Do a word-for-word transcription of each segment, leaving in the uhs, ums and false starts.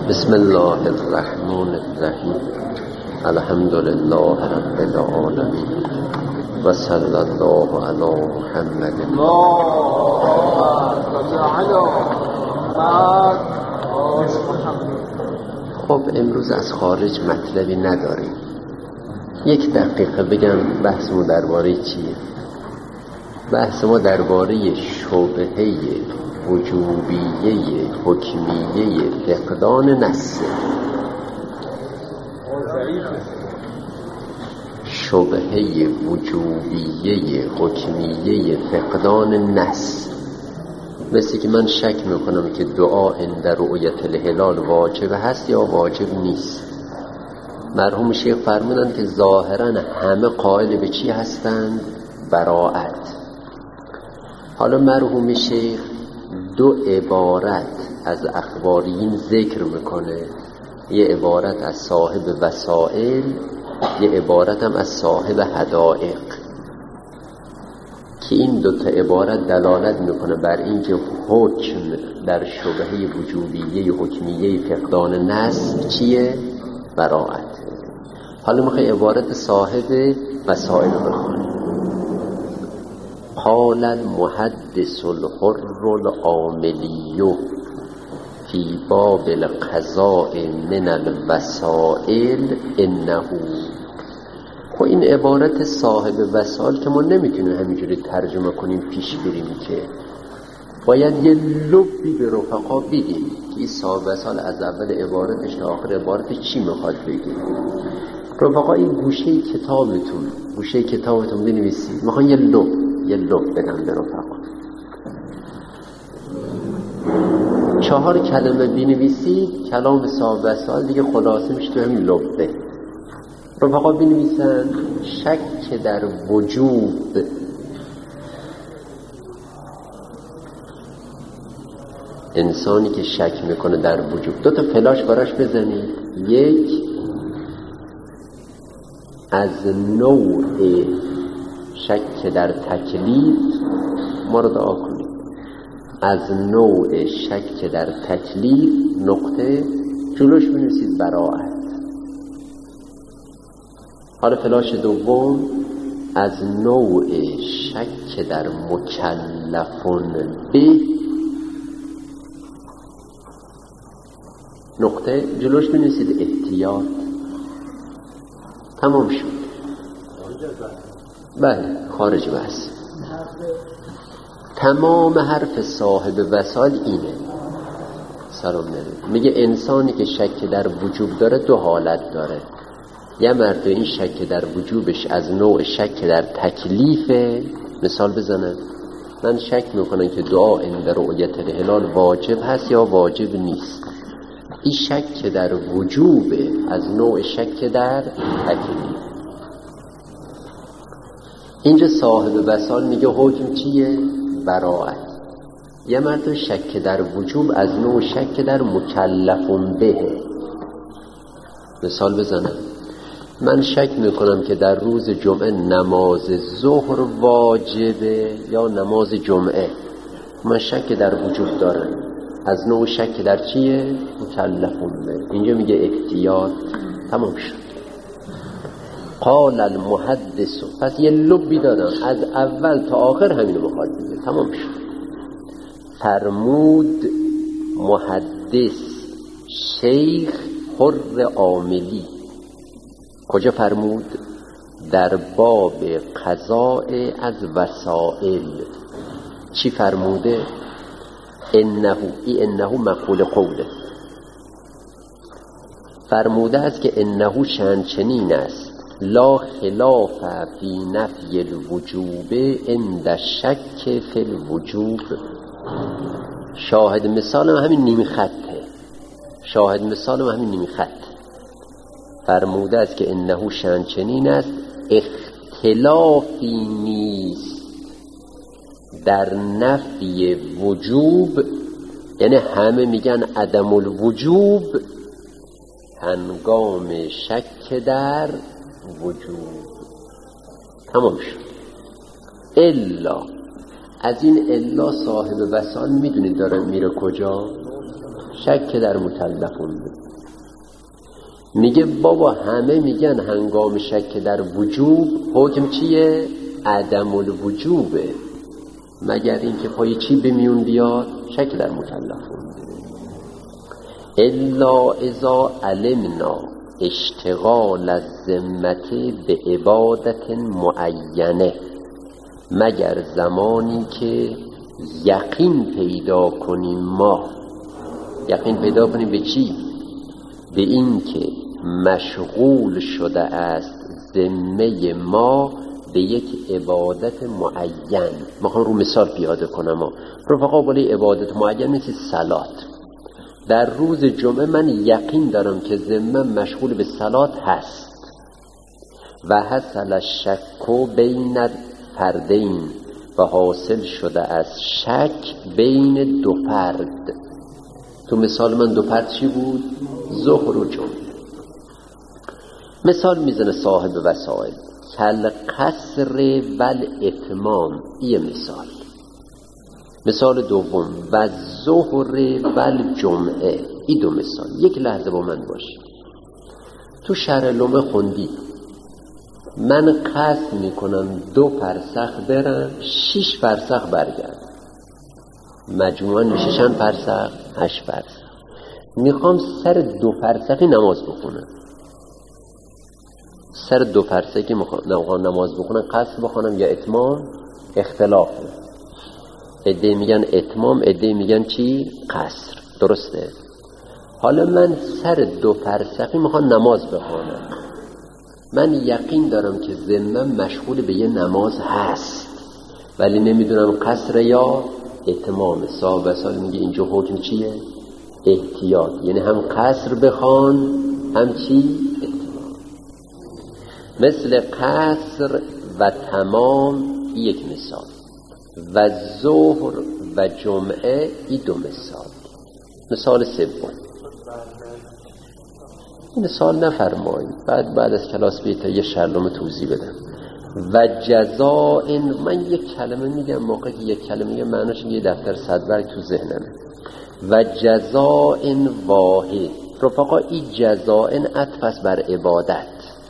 بسم الله الرحمن الرحیم. الحمد لله رب العالمین و صلی الله علی محمد. خب امروز از خارج مطلبی نداریم. یک دقیقه بگم بحث ما درباره چیه؟ بحث ما درباره شبهه وجوبیه حکمیه فقدان نص. شبهه وجوبیه حکمیه فقدان نص. مثل که من شک میکنم که دعا عند رؤیت الهلال واجب هست یا واجب نیست. مرحوم شیخ فرمودند که ظاهرا همه قائل به چی هستند؟ براءت. حالا مرحوم شیخ دو عبارت از اخباریین ذکر میکنه، یه عبارت از صاحب وسائل، یه عبارت هم از صاحب حدائق، که این دو تا عبارت دلالت میکنه بر اینکه حکم در شبهه وجوبیه حکمیه فقدان نص چیه؟ براءت. حالا میخوای عبارت صاحب وسائل بخونی. قال المحدث الحر العاملی فی باب القضاء من الوسائل انه. خب این عبارت صاحب وسائل که ما نمیتونیم همینجوری ترجمه کنیم پیش بریم، که باید یه لبی به رفقا بگیم که این صاحب وسائل از اول عبارتش تا آخر عبارت چی میخواد بگیم. رفقا این گوشه کتابتون گوشه کتابتون بنویسید. میخوان یه لب یه لب بدم به رفقا. چهار کلمه بنویسید کلام صاحب وسائل دیگه خلاصه میشه تو همین لبه. رفقا بنویسن شک در وجوب انسانی که شک میکنه در وجوب. دو تا فلاش براش بزنید. یک، از نوع شک در تکلیف، ما رو دعا کنید، از نوع شک در تکلیف نقطه جلوش بنویسید براءت. حالا فلاش دوم، از نوع شک در مکلفون به نقطه جلوش بنویسید احتیاط. تمام شد. بله خارج بحث. تمام حرف صاحب وسائل اینه. سلام علیکم. میگه انسانی که شک در وجوب داره دو حالت داره. یه مرد این شک در وجوبش از نوع شک در تکلیفه. مثال بزنم، من شک میکنم که دعا عند رؤیت الهلال واجب هست یا واجب نیست. این شک در وجوب از نوع شک در تکلیف. اینجا صاحب وسائل میگه حکم چیه؟ براءت. یه مرد شک در وجوب از نوع شک در مکلفون به. مثال بزنم، من شک میکنم که در روز جمعه نماز ظهر واجبه یا نماز جمعه. من شک در وجوب دارم از نوع شک در چیه؟ مکلفون به. اینجا میگه احتیاط. تمام شد. قال المحدث. پس یه لبی دادم از اول تا آخر همینو بخواد بگه. تمام شد. فرمود محدث شیخ حر عاملی. کجا فرمود؟ در باب قضاء از وسائل. چی فرموده؟ انه ای انه مقول قوله. فرموده است که انه شأن چنین است، لا خلاف فی نفی الوجوب عند شک فی الوجوب. شاهد مثالم همین نیمی خطه. شاهد مثالم همین نیمی خط. فرموده است که انه شأن چنین است، اختلافی نیست در نفی وجوب، یعنی همه میگن عدم الوجوب هنگام شک در وجوب. تمام شد. الا از این الا صاحب وسائل میدونید داره میره کجا؟ شک شک در مکلفون. میگه بابا همه میگن هنگام شک در وجوب حکم چیه؟ عدم الوجوبه، مگر اینکه پای چی بمیون بیاد؟ شک در مکلفون. الا اذا علمنا اشتغال الذمة به عبادت معینه، مگر زمانی که یقین پیدا کنیم ما. یقین پیدا کنیم به چی؟ به این که مشغول شده است ذمه ما به یک عبادت معین. میخوام رو مثال پیاده کنم. رفقا بولی عبادت معین مثل صلات. در روز جمعه من یقین دارم که ذمه مشغول به صلات هست و حصل الشک بین فردین و حاصل شده از شک بین دو فرد. تو مثال من دو فرد چی بود؟ ظهر و جمعه. مثال میزنه صاحب وسائل کل قصر ول اتمام. یه مثال. مثال دوم و ظهر ول جمعه. این دو مثال. یک لحظه با من باشی. تو شهر لومه خوندی من قصد میکنم دو فرسخ برم شیش فرسخ برگردم، مجموعاً میشه چند فرسخ؟ هشت فرسخ. میخوام سر دو فرسخی نماز بخونم. سر دو فرسخی میخوام نماز بخونم، قصد بخونم یا اتمام؟ اختلافه. عده میگن اتمام، عده میگن چی؟ قصر. درسته؟ حالا من سر دو فرسخی میخوام نماز بخونم. من یقین دارم که ذمه مشغول به یه نماز هست ولی نمیدونم قصر یا اتمام. صاحب سال میگه اینجا حکم چیه؟ احتیاط. یعنی هم قصر بخوان هم چی؟ اتمام. مثل قصر و تمام یک مثال و ظهر و جمعه ای دو مثال. مثال سوم مثال نفرمایید، بعد بعد از کلاس بیتا یه شرلوم توضیح بدم. و جزاء، من یک کلمه میگم موقعی که یک کلمه میگم معناش یه دفتر صدبرگ تو ذهنمه. و جزاء واحد. رفقا این جزاء عطف است بر عبادت.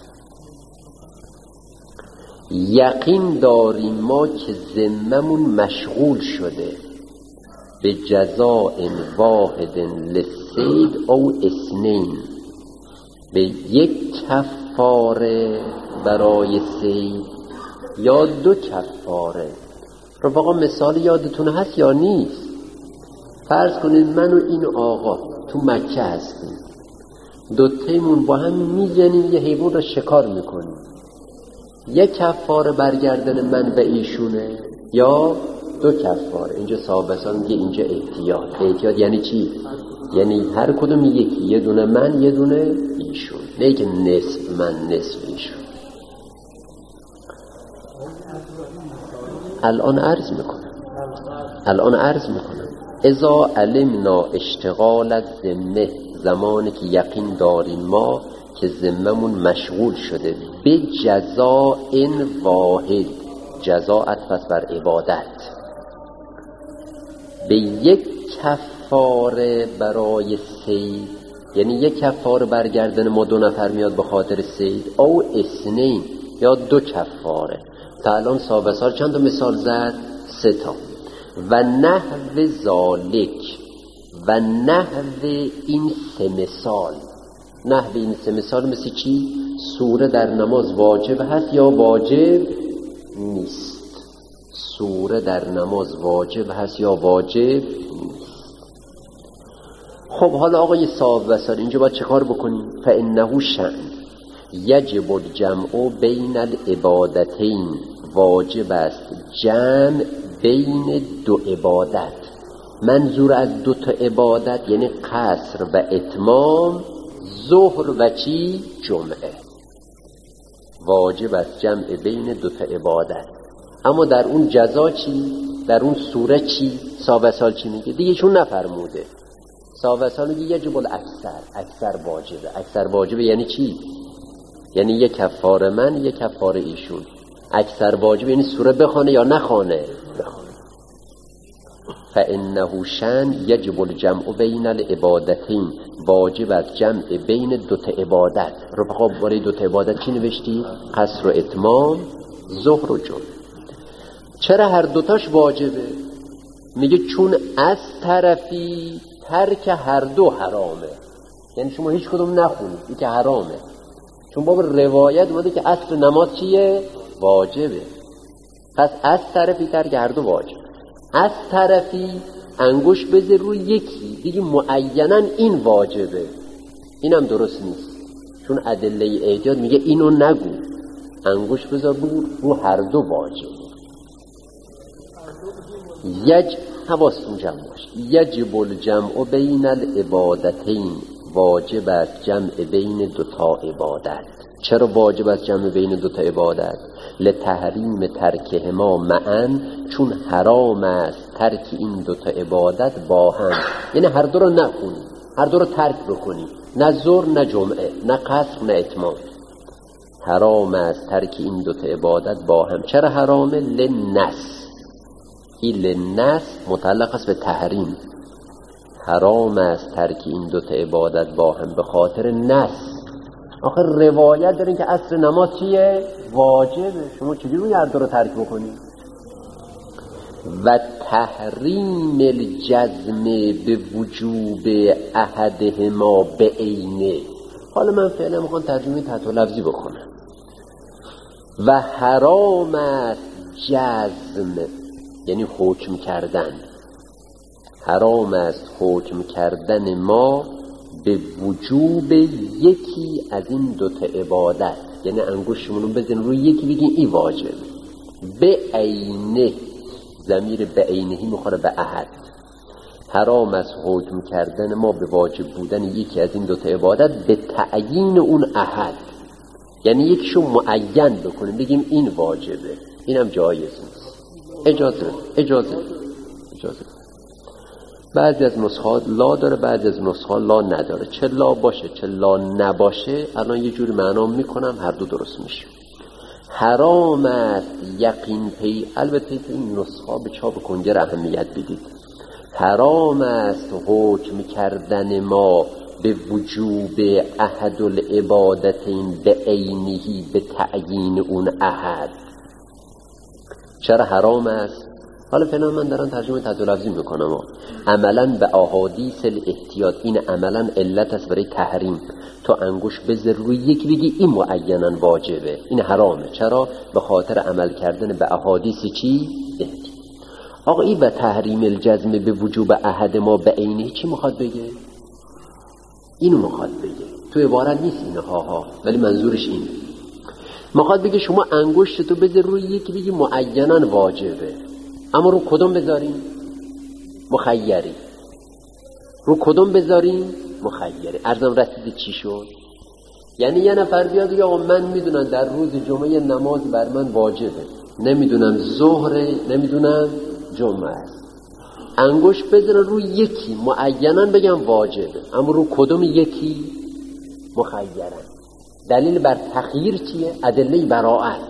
یقین داریم ما که ذممون مشغول شده به جزاء واحد للصید او اثنین، به یک کفاره برای صید یا دو کفاره. رفقا مثال یادتون هست یا نیست؟ فرض کنید من و این آقا تو مکه هستیم، دو تیمون با هم میزنیم یه حیوان رو شکار میکنیم. یک کفاره برگردن من و ایشونه یا دو کفاره؟ اینجا صاحب سال میگه اینجا احتیاط. احتیاط یعنی چی؟ یعنی هر کدوم یکی، یه دونه من یه دونه ایشون، نه که نصف من نصف ایشون. الان عرض میکنم الان عرض میکنم اذا علمنا اشتغال الذمه، زمانی که یقین داریم ما که ذممون مشغول شده به جزاء واحد، جزاء عطف بر عبادت، به یک کفاره برای صید، یعنی یک کفاره برگردن ما دو نفر میاد به خاطر صید، او اثنین یا دو کفاره. تا الان صاحب سال چند تا مثال زد؟ سه تا. و نحو ذالک، و نحو این سه مثال. نحو این سه مثال مثل چی؟ سوره در نماز واجب هست یا واجب نیست؟ سوره در نماز واجب هست یا واجب نیست؟ خب حالا آقای صاحب وسال اینجا باید چه کار بکنیم؟ فانه شأن یجب الجمع بین العبادتین، واجب است جمع بین دو عبادت. منظور از دو تا عبادت یعنی قصر و اتمام، ظهر و چی؟ جمعه. واجب است جمع بین دو تا عبادت. اما در اون جزا چی؟ در اون سوره چی؟ صاحب سال چی میگه؟ دیگه چون نفرموده. صاحب سال میگه یجب الاکثر، اکثر واجبه. اکثر واجبه یعنی چی؟ یعنی یک کفاره من یک کفاره ایشون. اکثر واجبه یعنی سوره بخونه یا نخونه؟ بخونه. فانه شأن یجب الجمع بین العبادتین، واجب از جمع بین دوتا عبادت. رفقا برای دوتا عبادت چی نوشتی؟ قصر و اتمام، ظهر و جمعه. چرا هر دوتاش واجبه؟ میگه چون از طرفی ترک هر دو حرامه. یعنی شما هیچ کدوم نخونید، این که حرامه. چون باب روایت اومده که اصل نماز چیه؟ واجبه. پس از طرفی ترک هر دو واجب. از طرفی انگوش بذار روی یکی دیگه معیناً این واجبه، اینم درست نیست. چون ادله ایجاد میگه اینو نگو، انگوش بذار رو, رو هر دو واجبه. یج حواستون جمع باش. یجب الجمع بین العبادتین، واجب است جمع بین دوتا عبادت. چرا واجب است جمع بین دوتا عبادت؟ لتحریم ترکهما معا، چون حرام است ترک این دوتا عبادت با هم. یعنی هر دو رو نخونی، هر دو رو ترک بکنی، نه ظهر نه جمعه، نه قصر نه اتمام. حرام است ترک این دوتا عبادت با هم. چرا حرامه؟ لنس، این لنس متعلق است به تحریم. حرام است ترک این دوتا عبادت با هم به خاطر نس. آخر روایت دارین که اصل نماز چیه؟ واجبه. شما چجوری هر دو رو ترک بکنی؟ و تحریم الجزم به وجوب احدهما به عینه. حالا من فعلا میخوام ترجمه تحت لفظی بکنم. و حرام است جزم، یعنی حکم کردن. حرام است حکم کردن ما به وجوب یکی از این دوتا عبادت. یعنی انگوشمونو بزن روی یکی بگین این واجب. به عینه، ضمیر به عینهی میخوره به احد. حرام است حکم کردن ما به واجب بودن یکی از این دوتا عبادت به تعیین اون احد. یعنی یکیشو معین بکنیم بگیم این واجبه. اینم جایز نیست. اجازه اجازه اجازه بعضی از نسخات لا داره، بعضی از نسخات لا نداره. چه لا باشه چه لا نباشه الان یه جوری معنا میکنم، هر دو درست میشه. حرام است یقین پی، البته که این نسخه به چاپ کنجر اهمیت بدید. حرام است حکم کردن ما به وجوب احد العبادتین به عینهی به تعیین اون احد. چرا حرام است؟ حالا فعلا من دارم ترجمه تحت لفظی میکنم. عملا به احادیث الاحتیاط، این عملا علت است برای تحریم. تو انگوش بذار روی یک بگی این معینا واجبه، این حرامه. چرا؟ به خاطر عمل کردن به احادیث چی؟ احتیاط. آقا این به تحریم الجزم به وجوب احد ما به عینه چی میخواد بگه؟ اینو میخواد بگه. تو عبارت نیست اینه ها ها، ولی منظورش اینه. میخواد بگه شما انگشت تو بذار روی یکی بگی معینا واجبه، اما رو کدوم بذاریم؟ مخیری. رو کدوم بذاریم؟ مخیری. عرضم رسید چی شد؟ یعنی یه نفر بیاد یا من میدونم در روز جمعه نماز بر من واجبه، نمیدونم ظهر، نمیدونم جمعه است. انگوش بذارن روی یکی معینا بگم واجبه، اما رو کدوم یکی؟ مخیرن. دلیل بر تخییر چیه؟ ادله براءت.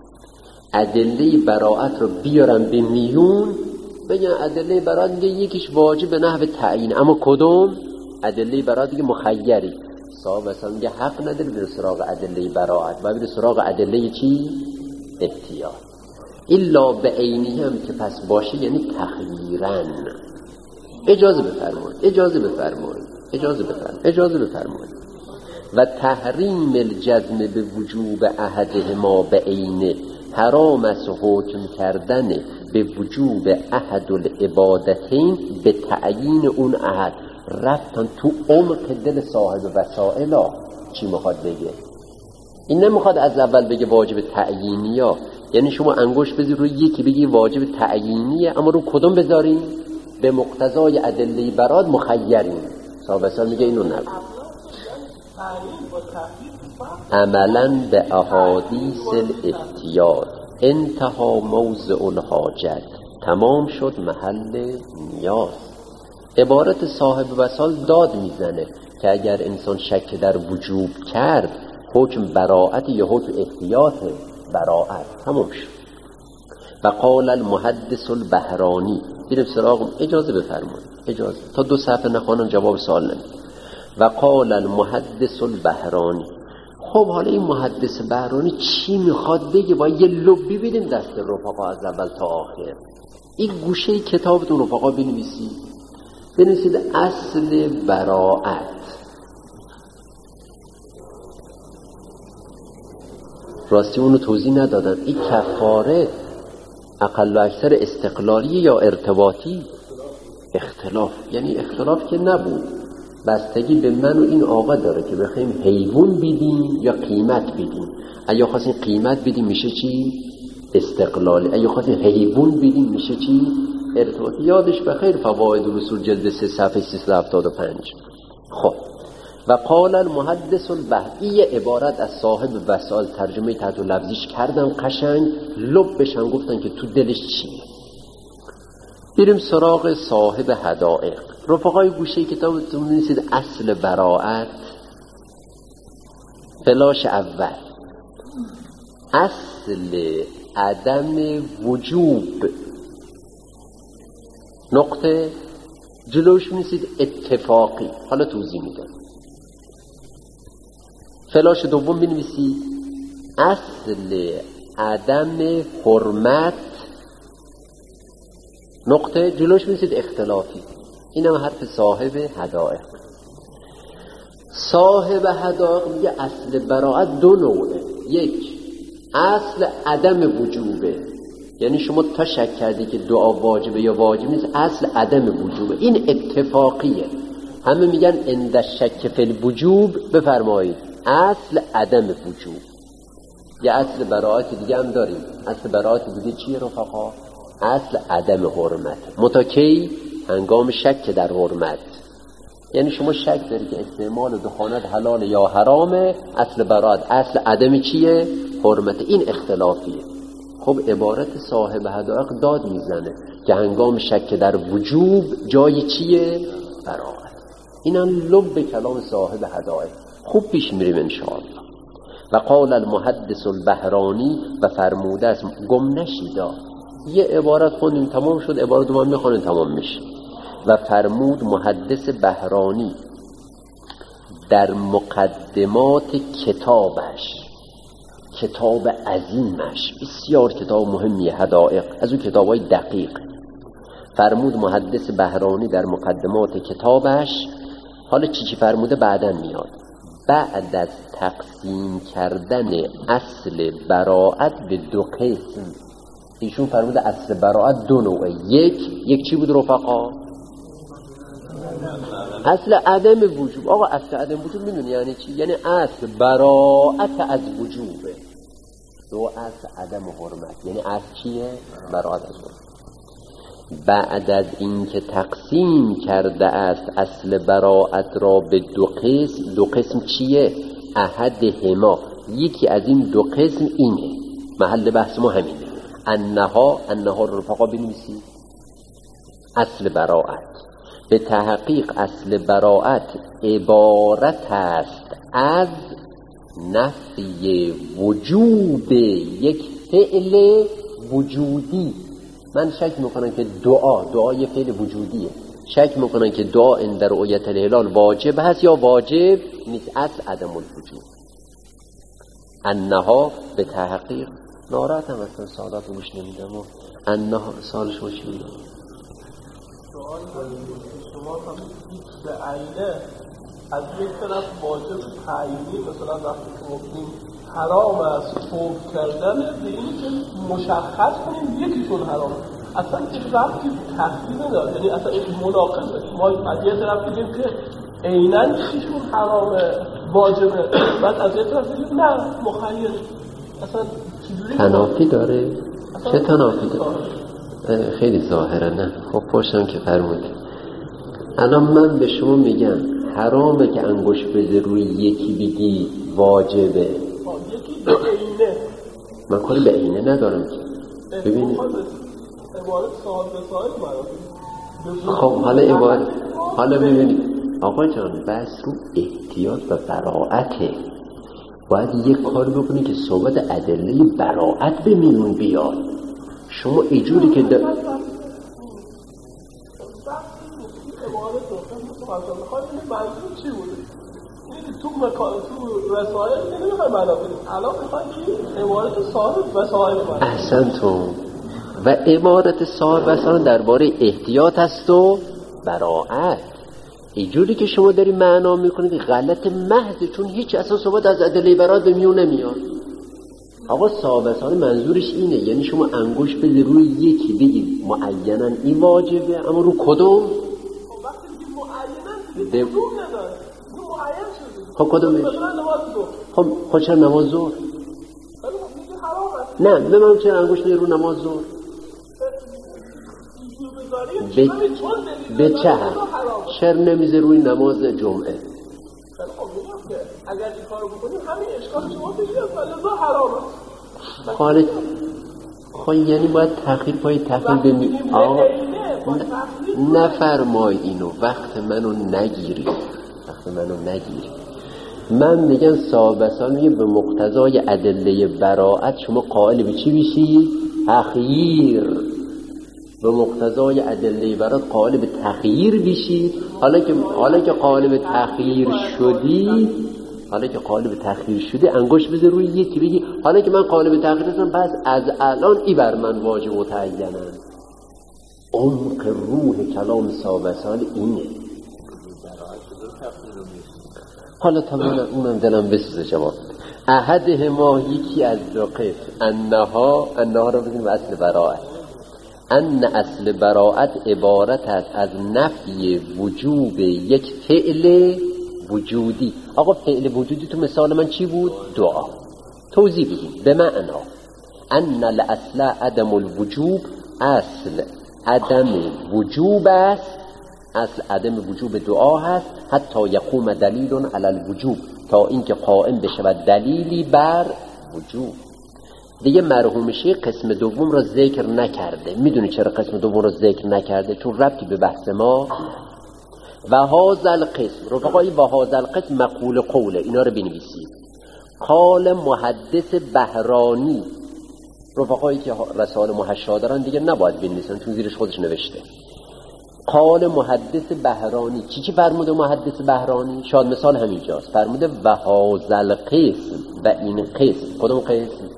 ادله براءت رو بیارم به میون، بگن ادله براءت میگه یکیش واجب به نحو تعیین، اما کدوم؟ ادله براءت دیگه مخیری. صاحب مثلا میگه حق نداره بره سراغ ادله براءت، باید بره سراغ ادله چی؟ احتیاط. الا به عینی هم که پس باشه یعنی تخییرن. اجازه بفرمایید اجازه بفرمایید اجازه بفرمایید اجازه بفرمایید و تحریم الجزم به وجوب احدهما به عینه. حرام است حکم کردن به وجوب احد العبادتین به تعیین اون احد. رفتن تو عمق دل صاحب وسائلا چی میخواد بگه. این نمیخواد از اول بگه واجب تعیینی ها، یعنی شما انگوش بذاری روی یکی بگی واجب تعیینیه، اما رو کدوم بذاریم؟ به مقتضای ادله برات مخیرین. صاحب وسائل میگه اینو نگو. عملا به احادیث الاحتیاط انتها موضع الحاجت، تمام شد محل نیاز. عبارت صاحب وسائل داد میزنه که اگر انسان شک در وجوب کرد حکم براءت یا حکم احتیاط براءت، تمام شد. و قال المحدث البهرانی، بریم سراغ. اجازه بفرمایید، اجازه تا دو صفحه نخوانم جواب سوال نمیدم. و قال المحدث البهرانی. خب حالا این محدث بهرانی چی میخواد بگه؟ باید یه لبی بدیم دست رفقا از اول تا آخر. این گوشه کتابتون رفقا بنویسید، بنویسید اصل براءت. راستی اونو توضیح ندادن. این کفاره اقل و اکثر استقلالی یا ارتباطی؟ اختلاف. یعنی اختلاف که نبود، بستگی به من و این آقا داره که بخوایم حیوان بدیم یا قیمت بدیم. اگه خواستیم قیمت بدیم میشه چی؟ استقلالی. اگه خواستیم حیوان بدیم میشه چی؟ ارتباطی. یادش بخیر فواید رسول جلد سه صفحه سیصد و هفتاد و پنج. خب و قال المحدث البهرانی، عبارت از صاحب وسائل ترجمه تحت لفظیش کردم قشنگ، لب بشن گفتن که تو دلش چیه. بریم سراغ صاحب حدائق. رفقای گوشه کتابتون بنویسید اصل براءت. فلاش اول اصل عدم وجوب، نقطه جلوش بنویسید اتفاقی. حالا توضیح میدم. فلاش دوم بنویسید اصل عدم حرمت، نقطه جلوش بنویسید اختلافی. اینم حرف صاحب حدائق. صاحب حدائق میگه اصل براءت دو نوعه. یک، اصل عدم وجوبه، یعنی شما تا شک کردی که دعا واجبه یا واجب نیست، اصل عدم وجوبه. این اتفاقیه. همه میگن عند شک فی الوجوب بفرمایید اصل عدم وجوب. یه اصل براءت دیگه هم داریم. اصل براءت دیگه چیه رفقا؟ اصل عدم حرمت. متکی هنگام شک در حرمت، یعنی شما شک داری که استعمال دخانت حلال یا حرامه، اصل براءت اصل عدم چیه؟ حرمت. این اختلافیه. خب عبارت صاحب حدائق داد میزنه که هنگام شک در وجوب جای چیه؟ براءت. اینم لب کلام صاحب حدائق. خوب پیش میریم انشاءالله. و قال المحدث البهرانی، و فرموده است گم نشیدا. یه عبارت خوندیم تمام شد، عبارت دوم میخونیم تمام میشه. و فرمود محدث بهرانی در مقدمات کتابش، کتاب عظیمش، بسیار کتاب مهمیه حدائق، از اون کتابای دقیق. فرمود محدث بهرانی در مقدمات کتابش. حالا چی چی فرموده بعداً میاد. بعد از تقسیم کردن اصل براءت به دو قسم، ایشون فرموده اصل براءت دو نوعه. یک یک چی بود رفقا؟ اصل عدم وجوب. آقا اصل عدم وجوب میدونی یعنی چی؟ یعنی اصل براءت از وجوبه. دو اصل عدم حرمت، یعنی اصل چیه؟ براءت از وجوب. بعد از اینکه تقسیم کرده است اصل براءت را به دو قسم، دو قسم چیه؟ احدهما، یکی از این دو قسم اینه، محل بحث ما همینه. انها، انها رو رفقا بنویسید اصل براءت. به تحقیق اصل براءت عبارت است از نفی وجود یک فعل وجودی. من شک میکنم که دعا، دعا یه فعل وجودیه، شک میکنن که دعا عند رؤیت الهلال واجب هست یا واجب نیست. اصل عدم الوجوب. انها به تحقیق، ناراحت هم اصلا سوالات رو گوش نمیدم و انها سالش رو چی میدم؟ سوال شما هم به عینه از یک طرف واجب تعیینی، مثلا وقتی که گفتیم حرام است فوت کردن، به این که مشخص کنیم یکیشون حرام، اصلا این وقتی تحصیل نداره، یعنی اصلا این مناقضه. ما از یک طرف بگیم که عیناً یکیشون حرامه واجبه، بعد از یک طرف بگیم نه مخیر. اصلا تنافی داره؟ چه تنافی داره؟ خیلی ظاهره. نه خب پشتم که فرمودی. الان من به شما میگم حرامه که انگوش بده روی یکی بگی واجبه. یکی به عینه، من کاری به عینه ندارم که. ببینید عبارت سال به سال خب حالا عبارت، حالا ببینید آقا جان بس رو احتیاط و براعته. باید یک کار بکنی که صحبت ادله براعت به میون بیاد. شما ایجوری که در... مثلا میخواد این منظور چی بوده؟ این تو مکان تو رسائل نمیخوای معنا کنیم، الان میخوای که عبارت صاحب وسائل معنا. احسنتم. و عبارت صاحب وسائل درباره احتیاط است و براءت. اینجوری که شما داری معنا میکنید غلط محض، چون هیچ اساس ثبات از ادله براءت به میون نمیاد. آقا صاحب وسائل منظورش اینه، یعنی شما انگوش بده روی یکی بگید معینا این واجبه، اما رو کدوم؟ وقتی میگی معینا دیگه کدوم نداره، اون معین شده. خب کدومش؟ مثلا نماز ظهر. خب خب چرا نماز ظهر؟ نه به من چرا انگوش بده رو نماز ظهر؟ به, به چه هم؟ چرا نمیزه روی نماز جمعه؟ اگر این کارو بکنیم همین اشکال شما پیش میاد لذا حرامه. خالد خب یعنی باید تأخیر پای تأخیر بمی آه نفرمای اینو، وقت منو نگیری، وقت منو نگیری. من میگم صاحب وسائل میگه به مقتضای ادله براءت شما قائل به چی بشی؟ تخییر. به مقتضای ادله براءت قائل به تخییر بشی. حالا که حالا که قائل به تخییر شدی حالا که قائل به تخییر شدی انگوش بذار روی یکی بگی حالا که من قائل به تخییر هستم پس از الان ای بر من واجب متعینن. عمق روح کلام صاحب وسائل اینه. حالا تمام اونم دلم بسوزه جواب احده ما یکی از دو قسم انها انها رو بزنیم اصل براءت. ان اصل براءت عبارت است از نفی وجوب یک فعل وجودی. آقا فعل وجودی تو مثال من چی بود؟ دعا. توضیح بدیم. به معنا ان الاصل عدم الوجوب، اصل عدم وجوب است، اصل عدم وجوب دعا هست حتی یقوم دلیل علی الوجوب، تا اینکه قائم بشود دلیلی بر وجوب. دیگه مرحوم شیخ قسم دوم را ذکر نکرده. میدونی چرا قسم دوم را ذکر نکرده؟ چون ربطی به بحث ما. و هذا القسم رفقایی و هذا القسم مقول قوله، اینا رو بنویسید. قال محدث بهرانی، رفقایی که رسائل محشا دارن دیگه نباید بنویسن چون زیرش خودش نوشته. قال محدث بهرانی، چی چی فرموده محدث بهرانی؟ شاید مثال همینجاست. فرموده و هذا القسم، و این قسم. کدوم قسم؟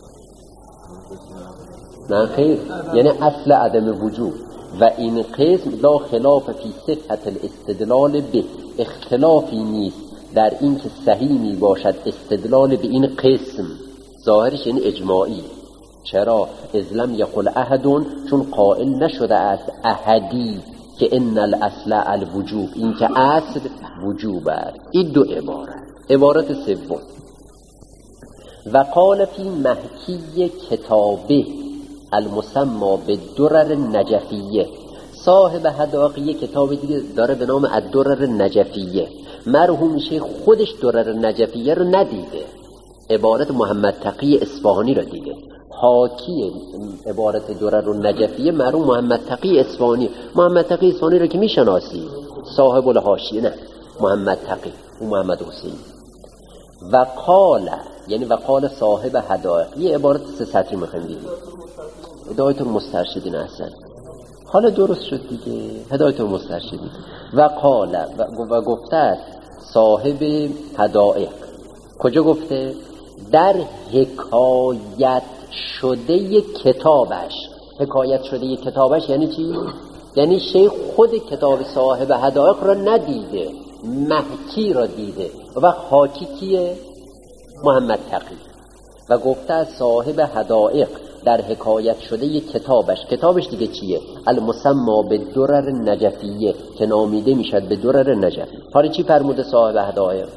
نه خیر، یعنی اصل عدم وجود. و این قسم لا خلاف فی صحت الاستدلال به، اختلافی نیست در این که صحیح می باشد استدلال به این قسم. ظاهرش یعنی اجماعی. چرا؟ اذ لم یقل احد، چون قائل نشده است احدی که ان الاصل الوجوب، این که اصل وجوب است. این دو عبارت. عبارت سوم و قال فی محکی کتابه المسمى بالدرر النجفیه. صاحب حداقیه کتاب دیگه داره به نام الدرر النجفیه. مرحوم شیخ خودش درر النجفیه رو ندیده، عبارت محمد تقی اصفهانی رو دیده. حاکی عبارت درر النجفیه مرحوم محمد تقی اصفهانی. محمد تقی اصفهانی رو که میشناسی، صاحب الحاشیه، نه محمد تقی و محمد حسین. و قال، یعنی و قال صاحب حدائق، یه عبارت سه سطری میخوایم بگیم. هدایت المسترشدین احسن. حالا درست شد دیگه، هدایت المسترشدین. و قال و, و گفته است صاحب حدائق. کجا گفته؟ در حکایت شده کتابش. حکایت شده کتابش یعنی چی؟ یعنی شیخ خود کتاب صاحب حدائق را ندیده، محکی را دیده. و وقت حاکی کیه؟ محمد تقی. و گفته از صاحب حدائق در حکایت شده کتابش. کتابش دیگه چیه؟ المسمى بالدرر النجفیه، که نامیده میشد به درر نجفی. حالا چی فرموده صاحب حدائق؟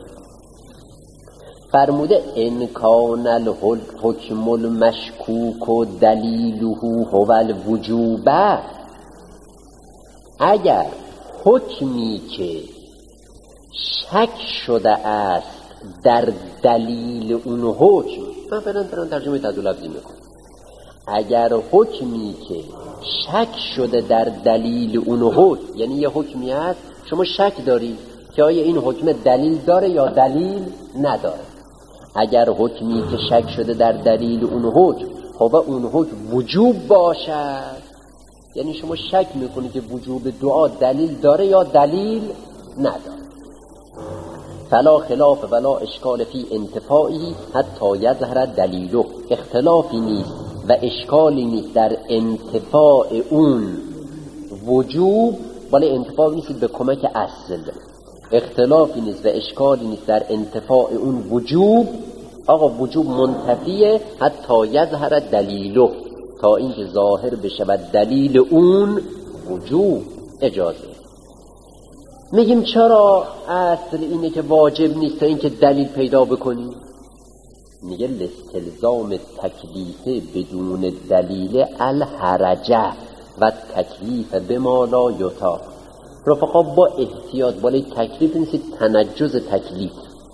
فرموده ان کان الحکم المشکوک و دلیله هو الوجوب. اگر حکمی که شک شده است در دلیل اون حکم، من فعلا دارم ترجمه تعدیل لفظی میکنم، اگر حکمی که شک شده در دلیل اون حکم، یعنی یه حکمی هست شما شک داری که آیا این حکم دلیل داره یا دلیل نداره، اگر حکمی که شک شده در دلیل اون حکم خب اون حکم وجوب باشد، یعنی شما شک میکنی که وجوب دعا دلیل داره یا دلیل نداره. فلا خلاف ولا اشکال فی انتفاعی حتی یظهر دلیله، اختلافی نیست و اشکالی نیست در انتفاع اون وجوب، ولی انتفاع نیست به کمک اصل، اختلافی نیست و اشکالی نیست در انتفاع اون وجوب. آقا وجوب منتفیه حتی یظهر دلیله، تا اینکه ظاهر بشود دلیل اون وجوب اجازه. میگیم چرا اصل اینه که واجب نیست تا اینکه دلیل پیدا بکنی؟ میگه لاستلزام تکلیف بدون دلیل الحرجه و تکلیف بما لا یطاق. رفقا با احتیاط، ولی تکلیف نیست تنجز تکلیف،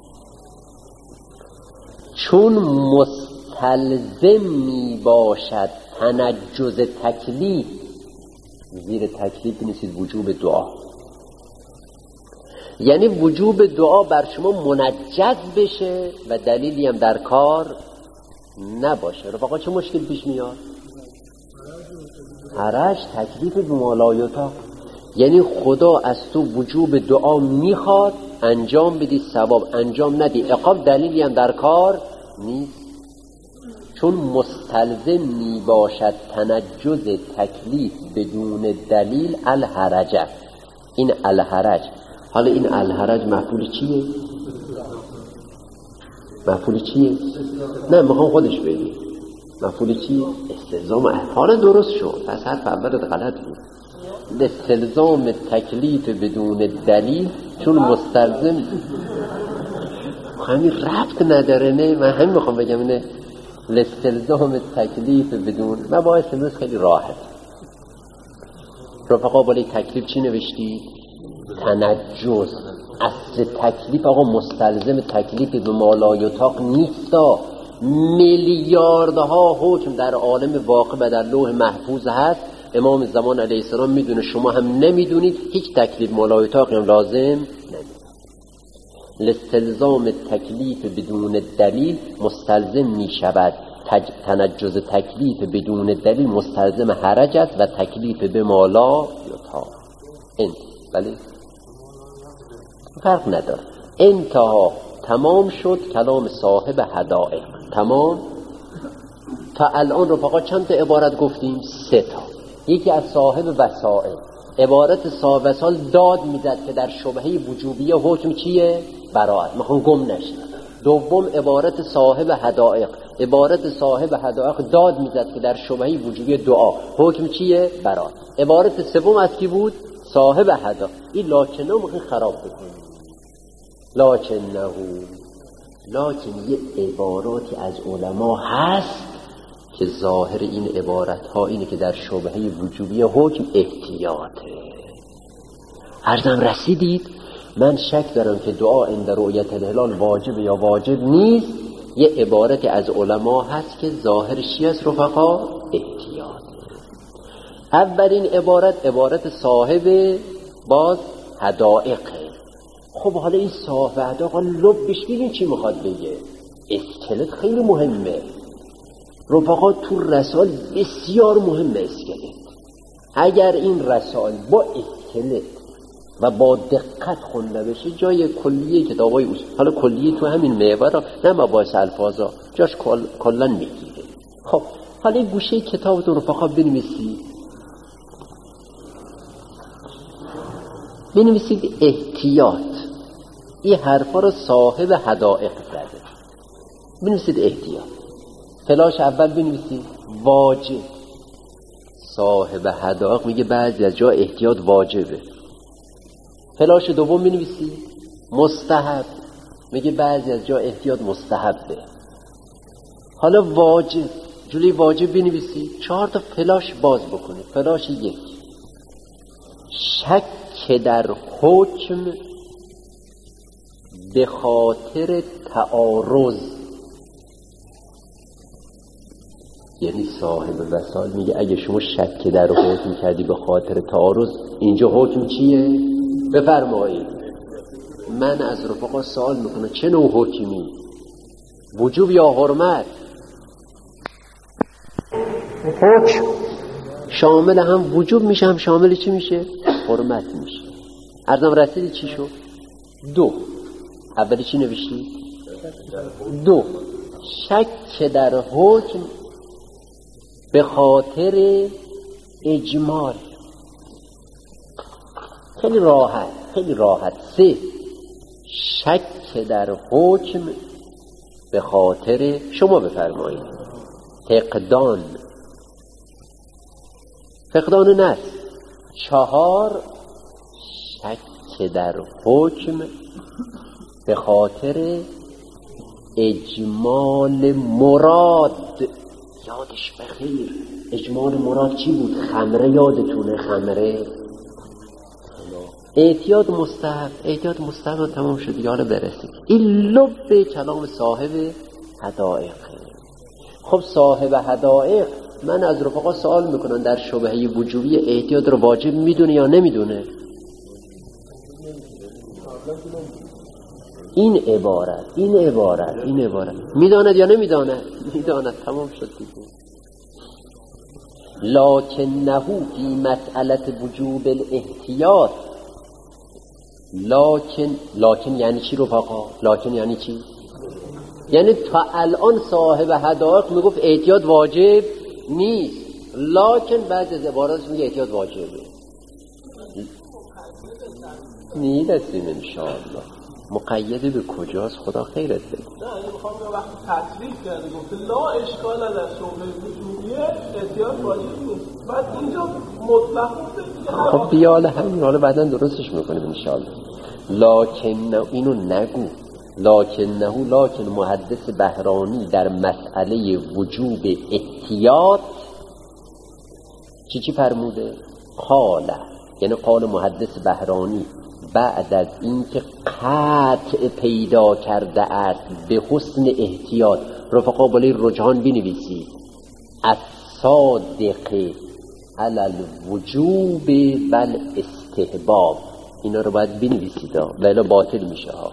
چون مستلزم می باشد تنجز تکلیف، زیر تکلیف نیست وجوب دعا. یعنی وجوب دعا بر شما منجز بشه و دلیلی هم در کار نباشه. رفقا چه مشکل پیش میاد؟ حرج، تکلیف بمالایتا. یعنی خدا از تو وجوب دعا میخواد، انجام بدی ثواب، انجام ندی عقاب، دلیلی هم در کار نیست، چون مستلزم می باشد تنجز تکلیف بدون دلیل الحرجه. این الحرج، حالا این الحرج مفعول چیه؟ مفعول چیه؟ نه میخوام خودش بگی مفعول چیه؟ استلزام. حالا درست شد، پس حرف اولت غلط بود. استلزام تکلیف بدون دلیل، چون مستلزم همین ربط نداره. نه من همین میخوام بگم، اینه استلزام تکلیف بدون، من باعث امروز خیلی راحت. رفقا بالای تکلیف چی نوشتی؟ تنجز. اصل تکلیف آقا مستلزم تکلیف به مالایطاق نیستا. میلیاردها حکم در عالم واقع و در لوح محفوظ هست، امام زمان علیه السلام میدونه، شما هم نمیدونید، هیچ تکلیف مالایطاقی هم لازم نمید. لاستلزام تکلیف بدون دلیل مستلزم میشود تنجز تکلیف بدون دلیل مستلزم حرج است و تکلیف به مالا یطاق. انت بله فرق نداره. انتها تمام شد کلام صاحب حدائق، تمام. تا الان رفقا چند تا عبارت گفتیم؟ سه تا. یکی از صاحب وسائل، عبارت صاحب وسائل داد میزد که در شبهه وجوبیه حکم چیه؟ براءت، میخوان گم نشید. دوم عبارت صاحب حدائق، عبارت صاحب حدائق داد میزد که در شبهه وجوبیه دعا حکم چیه؟ براءت. عبارت سوم از کی بود؟ صاحب حدائق. این لاکنه میخوان خراب بکنیم. لاکنه لکن یه عباراتی از علما هست که ظاهر این عبارت ها اینه که در شبهه وجوبی حکم احتیاطه. عرضم رسیدید؟ من شک دارم که دعا عند رؤیت الهلال واجب یا واجب نیست. یه عبارتی از علما هست که ظاهرش چی است رفقا؟ احتیاطه. اولین عبارت عبارت صاحب باز حدائقه. خب حالا این صاحب حدائق لبش ببین چی میخواد بگه. اسکلت خیلی مهمه رفقا، تو رسائل بسیار مهمه اسکلت. اگر این رسائل با اسکلت و با دقت خونده بشه، جای کلیه کتابای اصول، حالا کلیه تو همین محور نه مباحث الفاظا، جاش کل... کلن میگیره. خب حالا این گوشه کتاب تو رفقا بنویسید، بنویسید احتیاط. این حرفا رو صاحب حدائق زده، بنویسید احتیاط. فلاش اول بنویسید واجب. صاحب حدائق میگه بعضی از جا احتیاط واجبه. فلاش دوم بنویسید مستحب، میگه بعضی از جا احتیاط مستحبه. حالا واجب، جلوی واجب بنویسید چهار تا فلاش باز بکنید. فلاش یک، شک در حکم به خاطر تعارض. یعنی صاحب وسائل میگه اگه شما شک در حکم کردی به خاطر تعارض، اینجا حکم چیه؟ بفرمایید. من از رفقا سوال میکنم چه نوع حکمی؟ وجوب یا حرمت؟ حکم شامل هم وجوب میشه، هم شامل چی میشه؟ حرمت میشه. عرضم رسیدی چی شد؟ دو. اولی چی نوشتی؟ دو. شک در حکم به خاطر اجمال. خیلی راحت، خیلی راحت. سه، شک در حکم به خاطر، شما بفرمایید، فقدان، فقدان نفس. چهار، شک در حکم به خاطر اجمال مراد. یادش بخیر، اجمال مراد چی بود؟ خمره. یادتونه خمره؟ اعتیاد مستحب. اعتیاد مستحب تمام شد، یالا برسید. این لب کلام صاحب حدائق. خب صاحب حدائق، من از رفقا سوال میکنن در شبهه وجوبی اعتیاد رو واجب میدونه یا نمیدونه؟ این عبارت این عبارت این عبارت میداند یا نمیداند؟ میداند. تمام شد دیگه. لکنه فی مسئله وجوب الاحتیاط. لکن لکن یعنی چی رفقا؟ لکن یعنی چی؟ یعنی تا الان صاحب حدائق میگفت احتیاط واجب نیست، لکن بعد از عباراتش میگه احتیاط واجبه. میرسیم انشاءالله. مقید به کجاست؟ خدا خیرت بده. نه این میخوام به وقتی تطریق کرده گفته لا اشکال در شبهه وجوبیه احتیاط واجب نیست، بعد اینجا مطلق گفته. خب بیاله همین، حالا بعدا درستش میکنیم انشاءالله. لکن اینو نگو. لکنه لکن محدث بهرانی در مسئله وجوب احتیاط چی چی فرموده؟ قال، یعنی قال محدث بهرانی بعد از اینکه قطع پیدا کرده است به حسن احتیاط. رفقا بالای رجحان بنویسید الصادق علی الوجوب بل استحباب. اینا رو باید بنویسید ولی باطل میشه ها.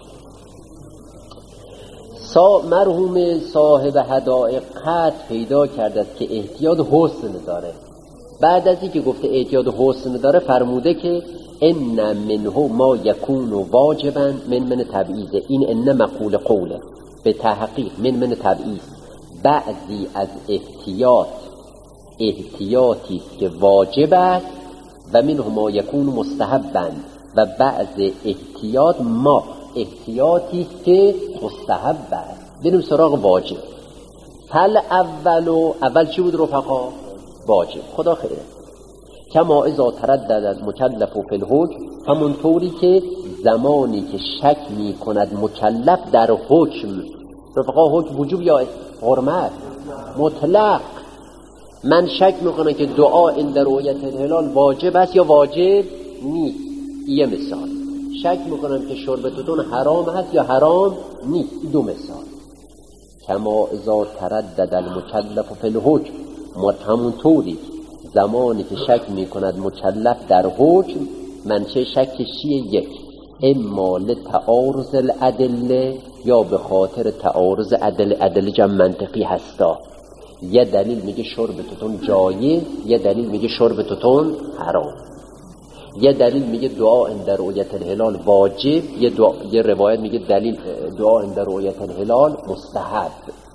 سا مرحوم صاحب حدائق قطع پیدا کرده است که احتیاط حسن داره. بعد از اینکه گفته احتیاط حسن داره فرموده که ان منه ما یکون واجبا من من تبعیض. این ان مقول قوله به تحقیق من من تبعیض. بعضی از احتیاط احتیاطی که واجب است و منه ما یکون مستحبا، و بعض احتیاط ما احتیاطی که مستحب است. بریم سراغ واجب. فل اولو، اول چی بود رفقا؟ واجب. خدا خیره. کما اذا تردد از مکلف فی الحکم، همون طوری که زمانی که شک می کند مکلف در حکم. رفقا حکم وجوب یا حرمت؟ مطلق. من شک می کنم که دعا عند رؤیت الهلال واجب است یا واجب نیست. یه مثال. شک می کنم که شرب توتون حرام هست یا حرام نیست. دو مثال. کما اذا تردد المکلف فی الحکم، همون طوری زمانی که شک می کند مکلف در حکم، منشه شکش چیه؟ یک، اما لتعارض الادله، یا به خاطر تعارض ادله. ادله جمع منطقی هستا. یه دلیل میگه شرب توتون جایز، یه دلیل میگه شرب توتون حرام. یه دلیل میگه دعا عند رؤیت الهلال واجب، یه, دعا... یه روایت میگه دلیل دعا عند رؤیت الهلال مستحب.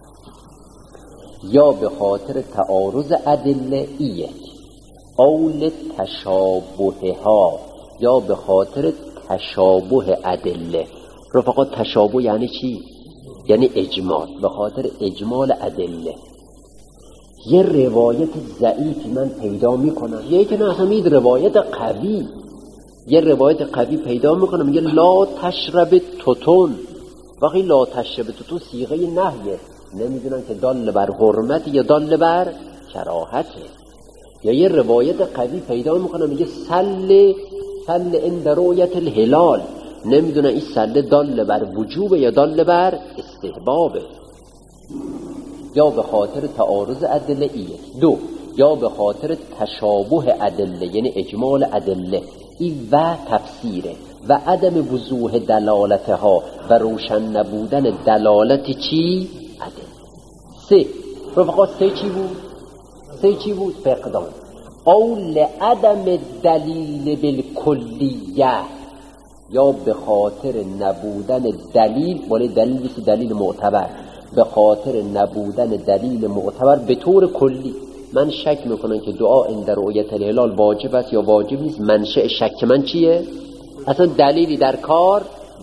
یا به خاطر تعارض ادله ایه، اول تشابه ها، یا به خاطر تشابه ادله. رفقا تشابه یعنی چی؟ یعنی اجمال. به خاطر اجمال ادله. یه روایت ضعیفی من پیدا میکنم، یه که نه همین روایت قوی، یه روایت قوی پیدا میکنم میگه لا تشرب توتون. وقتی لا تشرب توتون صیغه نهیه، نمیدونن که دال بر حرمت یا دال بر کراهته. یا یه روایت قوی پیدا میکنم میگه سل سل عند رؤیت الهلال، نمیدونن این سل دال بر وجوب یا دال بر استحبابه. یا به خاطر تعارض ادله ایه. دو، یا به خاطر تشابه ادله، یعنی اجمال ادله. این و تفسیره و عدم وضوح دلالتها و روشن نبودن دلالت چی؟ ادله. سه، رفقا سه چی بود؟ سه چی بود؟ فقدان. او لعدم دلیل بالکلیه، یا به خاطر نبودن دلیل، ولی دلیل نیست دلیل معتبر، به خاطر نبودن دلیل معتبر به طور کلی. من شک میکنم که دعا عند رؤیت الهلال واجب است یا واجب نیست. منشأ شک من چیه؟ اصلا دلیلی در کار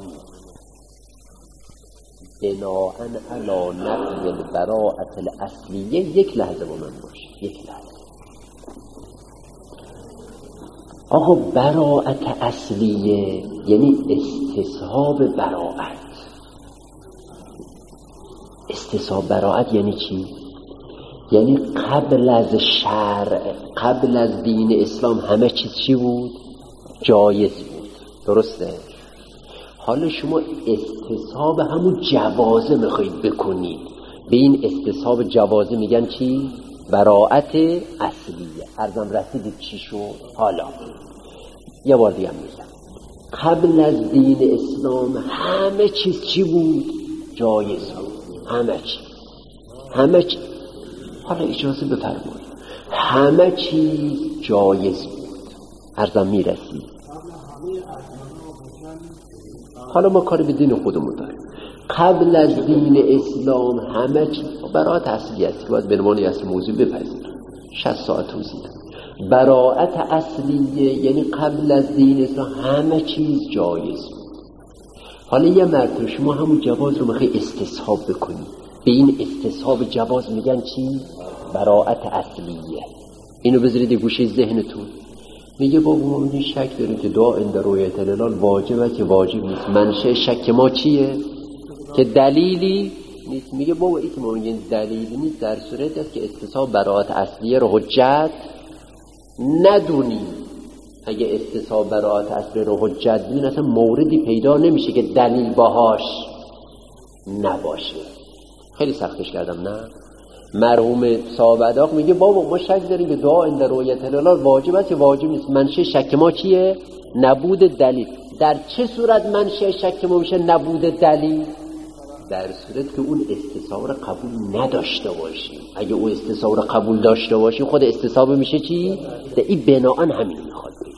بناء علی نفی البراءة الاصلیه. یک لحظه با من باش، یک لحظه. آقا براءت اصلیه یعنی استصحاب براءت. استصحاب براءت یعنی چی؟ یعنی قبل از شرع، قبل از دین اسلام همه چیز چی بود؟ جایز بود. درسته؟ حالا شما استصحاب همون جوازه میخواید بکنید، به این استصحاب جوازه میگن چی؟ براءت اصلیه. عرضم رسیدید چی شد؟ حالا یه بار دیگه میگم، قبل از دین اسلام همه چیز چی بود؟ جایز بود. همه چیز، همه چیز. حالا اجازه بفرمایید، همه چیز جایز بود. عرضم میرسید. حالا ما کاری به دین خودمون داریم. قبل از دین اسلام همه چیز براءت اصلی است که باید به عنوان اصل موضوع بپذیریم. شصت ساعت توضیح دادم. براءت اصلیه یعنی قبل از دین اسلام همه چیز جایز بود. حالا یه مرتبه شما همون جواز رو میخوای استصحاب بکنی، به این استصحاب جواز میگن چی؟ براءت اصلیه. اینو بذارید گوشه ذهنتون. میگه بابا ما این شک داریم که دعا عند رؤیت الهلال واجب است یا واجب نیست. منشأ شک ما چیه؟ که دلیلی نیست. میگه بابا این که ما میگیم دلیلی نیست در صورتی است که استصحاب براءت اصلیه رو حجت ندونیم. اگه استصحاب براءت اصلیه رو حجت بین اصلا موردی پیدا نمیشه که دلیل باهاش نباشه. خیلی سختش کردم نه؟ مرحوم صاحب میگه بابا ما شک داریم که دعا عند رؤیت الهلال واجب است یا واجب نیست. منشأ شک ما چیه؟ نبود دلیل. در چه صورت منشأ شک ما میشه نبود دلیل؟ در صورت که اون استصحاب را قبول نداشته باشیم. اگه اون استصحاب را قبول داشته باشیم خود استصحاب میشه چی؟ این بناء همین میخواد بگه.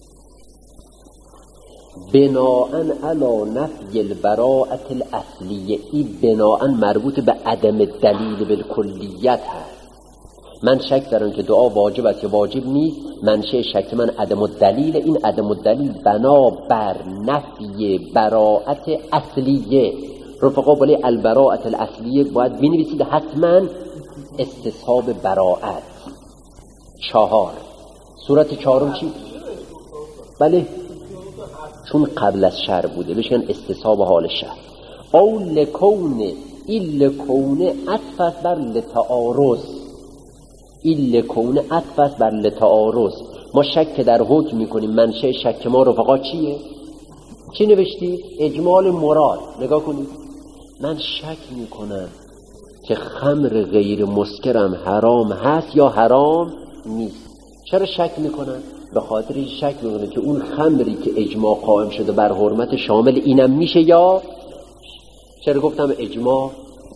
بناء علی نفی البراءة الاصلیه. این بناء مربوط به عدم دلیل بالکلیت هست. من شک دارم که دعا واجب است یا واجب نیست. منشأ شک من عدم الدلیل. این عدم الدلیل بنا بر نفی براءت اصلیه. رفقا ولی البراءة الاصلیه باید بنویسید حتما استصحاب براءت. چهار صورت چهارم چی؟ بله چون قبل از شرع بوده بشن استصحاب حال شرع. او لکون، این لکون عطف است بر لتعارض. این لکون عطف است بر لتعارض. ما شک در حکم میکنیم. منشأ شک ما رفقا چیه؟ چی نوشتید؟ اجمال مراد. نگاه کنید، من شک میکنم که خمر غیر مسکرم حرام هست یا حرام نیست. چرا شک میکنم؟ به خاطر این شک میکنم که اون خمری که اجماع قائم شده بر حرمت شامل اینم میشه یا. چرا گفتم اجماع؟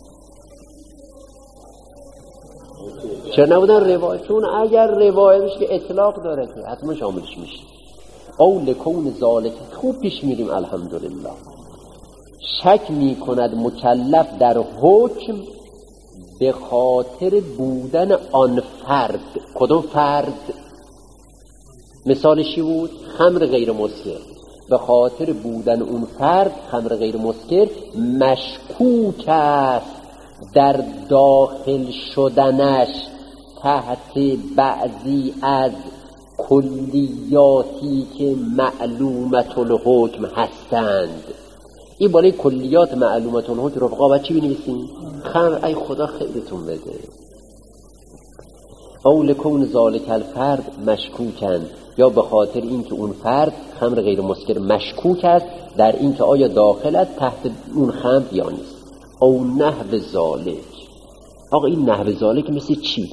چرا نبودن روایت؟ چون اگر روایتش که اطلاق داره که حتما شاملش میشه. او لکون ذالک. خوب پیش میریم الحمدلله. شک میکند مکلف در حکم به خاطر بودن آن فرد. کدوم فرد؟ مثالشی بود خمر غیر مسکر. به خاطر بودن اون فرد خمر غیر مسکر مشکوک است در داخل شدنش تحت بعضی از کلیاتی که معلومت الحکم هستند. این بالای کلیات معلومت الحکم رفقا باید چی بنویسیم؟ خمر. ای خدا خیرتون بده. او لکون ذالک الفرد مشکوکند، یا به خاطر اینکه اون فرد خمر غیر مسکر مشکوک است در اینکه آیا داخل است تحت اون خمر یا نیست. او نحو ذالک. آقا این نحو ذالک مثل چی؟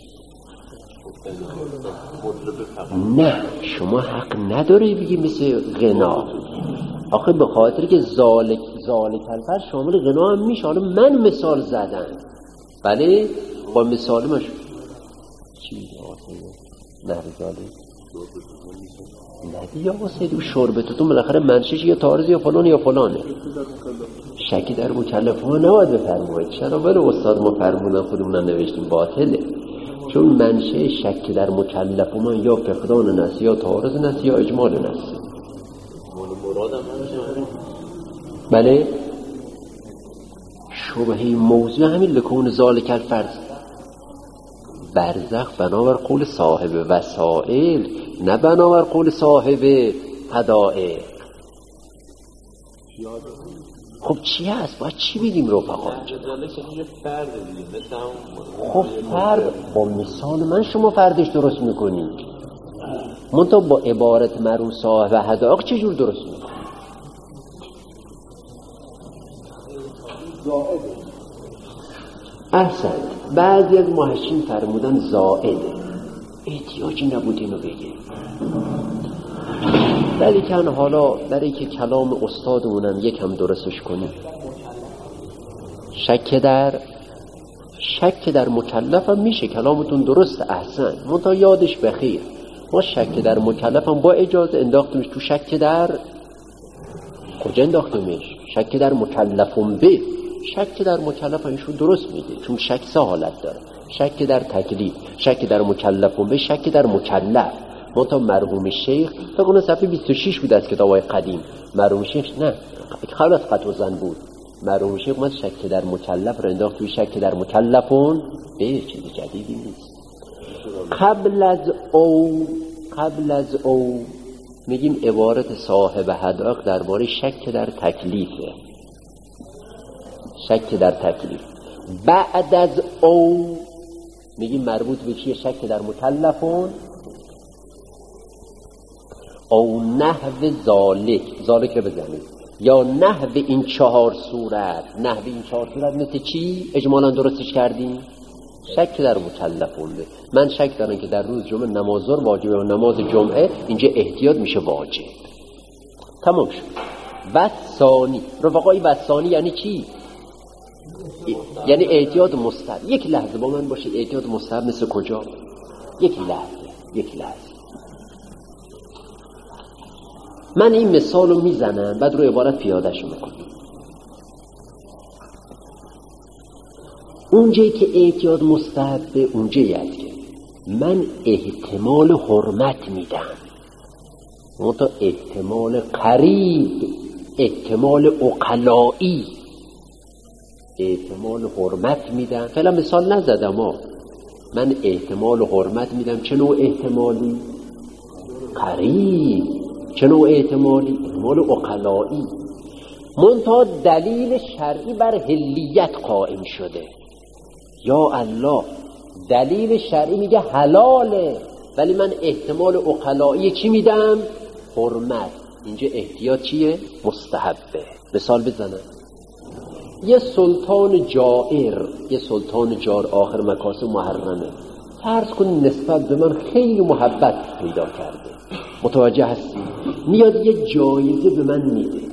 نه شما حق نداره بگی مثل غنا. آخه به خاطر که ذالک ذالک الفرد شامل غنا هم میشه. حالا من مثال زدم بله با مثال مش چی آخه نحو ذالک ندی یا سید او شربت تو بالاخره منشش یا تارز یا فلان یا فلانه. شکی در مکلف ها نباید بفرمایید. چرا؟ ولی استاد ما فرمودن خودمون نوشتیم باطله، چون منشه شک در مکلف من یا فقدان نس یا تارز نس یا اجمال نس. مرادم همشه. بله شبهه موضوع همین لکون ذالک الفرض برزخ بنابر قول صاحب وسائل نه بنابر قول صاحب حدائق. خب چی هست؟ باید چی بگیم رفقا؟ خب فرد با مثال من شما فردش درست میکنید، منطقه با عبارت مرون صاحب حدائق چجور درست میکنید؟ احسن. بعضی از محشین فرمودن زائده، احتیاجی نبود اینو بگه، ولی کن حالا برای که کلام استادمونم یکم درستش کنیم. شک در شک در مکلف هم میشه، کلامتون درست احسن، منتها یادش بخیر ما شک در مکلف هم با اجازه انداختیمش تو شک در کجا انداختیمش؟ شک در مکلفون به. شک در مکلف ایشون درست میگه، چون شک سه حالت داره: شک در تکلیف، شک در مکلفون به، شک در مکلف. منتها مرحوم شیخ تا اون صفحه بیست و شش بود از کتابای قدیم. مرحوم شیخ نه خلاص قط و زن بود. مرحوم شیخ اومد شک در مکلف رو انداخت توی شک در مکلفون به. چیز جدیدی نیست. قبل از او قبل از او میگیم عبارت صاحب حدائق درباره شک در تکلیفه. شک در تکلیف. بعد از او میگیم مربوط به چیه؟ شک در مکلفون او نحو ذالک. ذالک رو بزنید. یا نحو این چهار صورت. نحو این چهار صورت مثل چی؟ اجمالا درستش کردیم. شک در مکلفون به. من شک دارم که در روز جمعه نماز ظهر واجبه و نماز جمعه اینجا احتیاط میشه واجب. تمام شد. و ثانی رفقای و ثانی یعنی چی؟ یعنی احتیاط مستحب. یک لحظه با من باشید. احتیاط مستحب مثل کجا؟ یک لحظه یک لحظه من این مثال رو میزنم، بعد رو عبارت پیادهش میکنم. اونجایی که احتیاط مستحبه اونجایی هست که من احتمال حرمت میدم، منتها احتمال قریب، احتمال عقلایی، احتمال حرمت میدم. فعلا مثال نزدم ها. من احتمال حرمت میدم. چه نوع احتمالی؟ قریب. چه نوع احتمالی؟ احتمال عقلایی. منتها دلیل شرعی بر حلیت قائم شده. یا الله، دلیل شرعی میگه حلاله، ولی من احتمال عقلایی چی میدم؟ حرمت. اینجا احتیاط چیه؟ مستحبه. مثال بزنم. یه سلطان جائر، یه سلطان جار آخر مکاسب محرمه، فرض کن نسبت به من خیلی محبت پیدا کرده، متوجه هستی؟ میاد یه جایزه به من میده.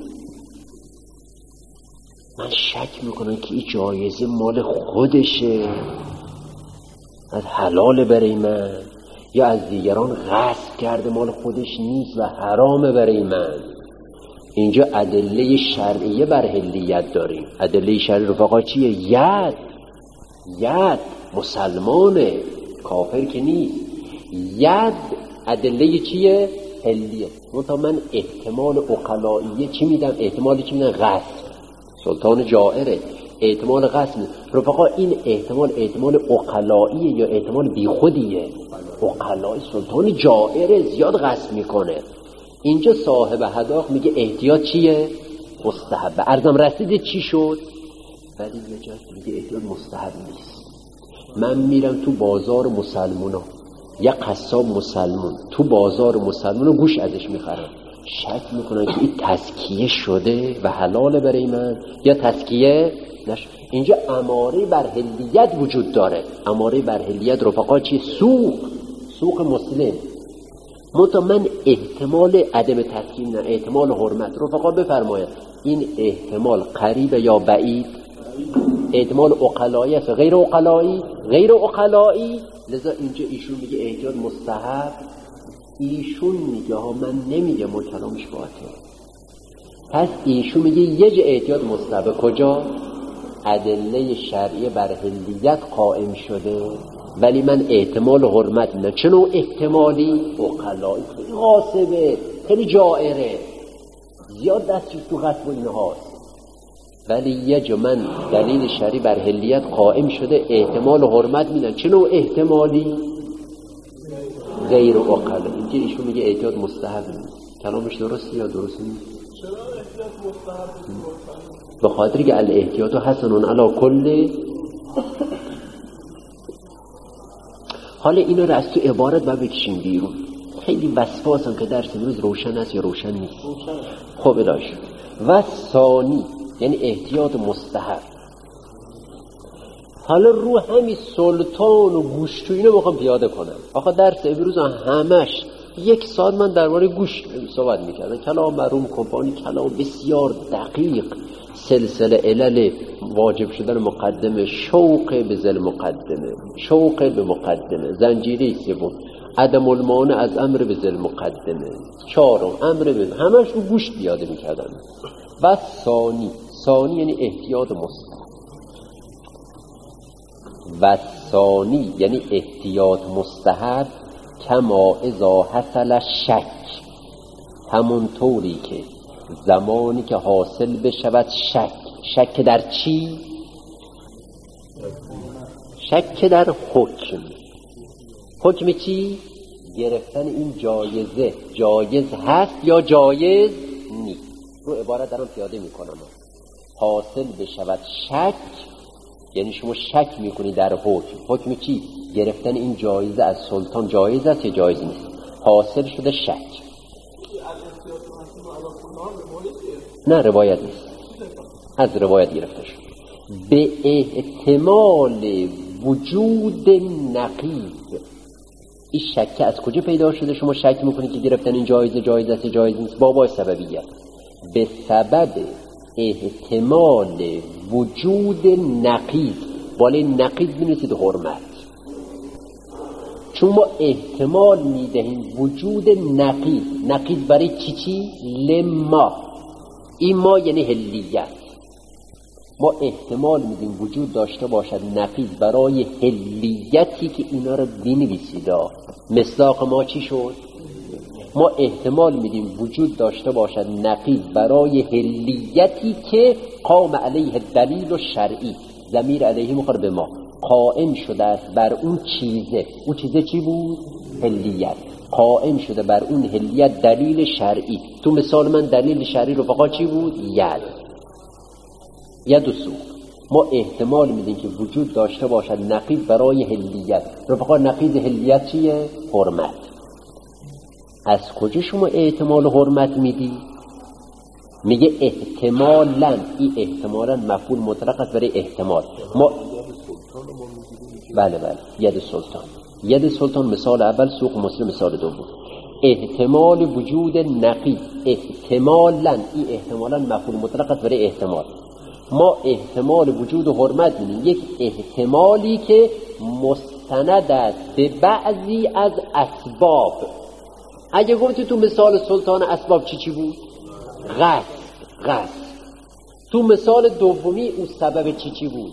من شک میکنم که این جایزه مال خودشه، از حلال برای من، یا از دیگران غصب کرده مال خودش نیست و حرامه برای من. اینجا ادله شرعیه بر حلیت داریم. ادله شرعی رفقا چیه؟ ید ید مسلمانه، کافر که نیست. ید ادله چیه؟ حلیت. منتها من احتمال عقلائیه چی میدم؟ احتمالی چی میدم؟ غصب. سلطان جائره، احتمال غصب. رفقا این احتمال احتمال عقلائیه یا احتمال بیخودیه؟ عقلایی. سلطان جائره، زیاد غصب میکنه. اینجا صاحب حدائق میگه احتیاط چیه؟ مستحبه. عرضم رسیده چی شد؟ ولی یه جایی میگه احتیاط مستحب نیست. من میرم تو بازار مسلمونا، یه قصاب مسلمون تو بازار مسلمونا گوش ازش میخرم، شک میکنن که این تزکیه شده و حلال برای من یا تزکیه نشد. اینجا اماره بر حلیت وجود داره. اماره بر حلیت رفقا چیه؟ سوق. سوق مسلم. منتها من احتمال عدم تسکین نه، احتمال حرمت. رفقا بفرماید این احتمال قریب یا بعید؟ احتمال عقلایی است، غیر عقلایی؟ غیر عقلایی. لذا اینجا ایشون میگه احتیاط مستحب ایشون میگه ها، من نمیگه ما کلامش باطل. پس ایشون میگه یه جه احتیاط مستحب کجا؟ ادله شرعی بر حلیت قائم شده ولی من احتمال حرمت میدم. چه نوع احتمالی؟ عقلایی، خیلی غاصبه، خیلی جائره، زیاد دستش تو غصب و اینهاست، ولی یه جا من دلیل شرعی بر حلیت قائم شده احتمال حرمت میدم. چه نوع احتمالی؟ غیر عقلایی. اینکه ایشون میگه احتیاط مستحب نیست. کلامش درسته یا درست نیست؟ چرا احتیاط مستحب نیست؟ به خاطر که الاحتیاط حسن علی کل. حالا اینا رو از تو عبارت باید بکشیم بیرون. خیلی وسواسن که درس امروز روشن است یا روشن نیست. خب الهی و ثانی یعنی احتیاط مستحب. حالا رو همین سلطان و گوشت و اینو میخوام پیاده کنم. آخه درس امروز همش یک ساعت من درباره گوشت صحبت میکردم. کلام مرحوم کمپانی کلام بسیار دقیق، سلسله علل واجب شدن مقدمه، شوق به ذل مقدمه، شوق به مقدمه، زنجیره سوم عدم المانع از امر به ذل مقدمه، چهارم امر به، همش رو گوشت پیاده میکردن. و ثانی، ثانی یعنی احتیاط مستحب. و ثانی یعنی احتیاط مستحب کما اذا حصل شک، همون طوری که زمانی که حاصل بشود شک. شک در چی؟ شک در حکم. حکم چی؟ گرفتن این جایزه جایز هست یا جایز نیست. رو عبارت دارم پیاده میکنم. حاصل بشود شک یعنی شما شک میکنی در حکم. حکم چی؟ گرفتن این جایزه از سلطان جایز است یا جایز نیست. حاصل شده شک. نه روایت نیست، از روایت گرفته شد. به احتمال وجود نقیض. این شک از کجا پیدا شده؟ شما شک میکنید که گرفتن این جایزه جایز است جایز نیست. بابای سببیت. به سبب احتمال وجود نقیض. بالای نقیض بنویسید حرمت، چون ما احتمال میدهیم وجود نقیض. نقیض برای چی چی؟ لما. این ما یعنی حلیت. ما احتمال میدیم وجود داشته باشد نقیض برای حلیتی که اینا رو بنویسید. مصداق ما چی شد؟ ما احتمال میدیم وجود داشته باشد نقیض برای حلیتی که قام علیه دلیل و شرعی. ضمیر علیه مخاطب به ما قائم شده است بر اون چیزه. اون چیزه چی بود؟ حلیت. قائم شده بر اون حلیت دلیل شرعی. تو مثال من دلیل شرعی رفقا چی بود؟ ید ید و سوق. ما احتمال میدیم که وجود داشته باشد نقیض برای حلیت. رفقا نقیض حلیت چیه؟ حرمت. از کجا شما احتمال حرمت میدی؟ میگه احتمالاً. این احتمالاً مفعول مطلق است برای احتمال. ما بله بله ید سلطان. ید سلطان مثال اول، سوق مسلم مثال دوم. احتمال وجود نقیض. احتمالاً. این احتمالاً مفعول مطلق است برای احتمال. ما احتمال وجود حرمت میدیم یک احتمالی که مستند است به بعضی از اسباب. اگه گفتی تو مثال سلطان اسباب چی چی بود؟ غصب. غصب. تو مثال دومی اون سبب چی چی بود؟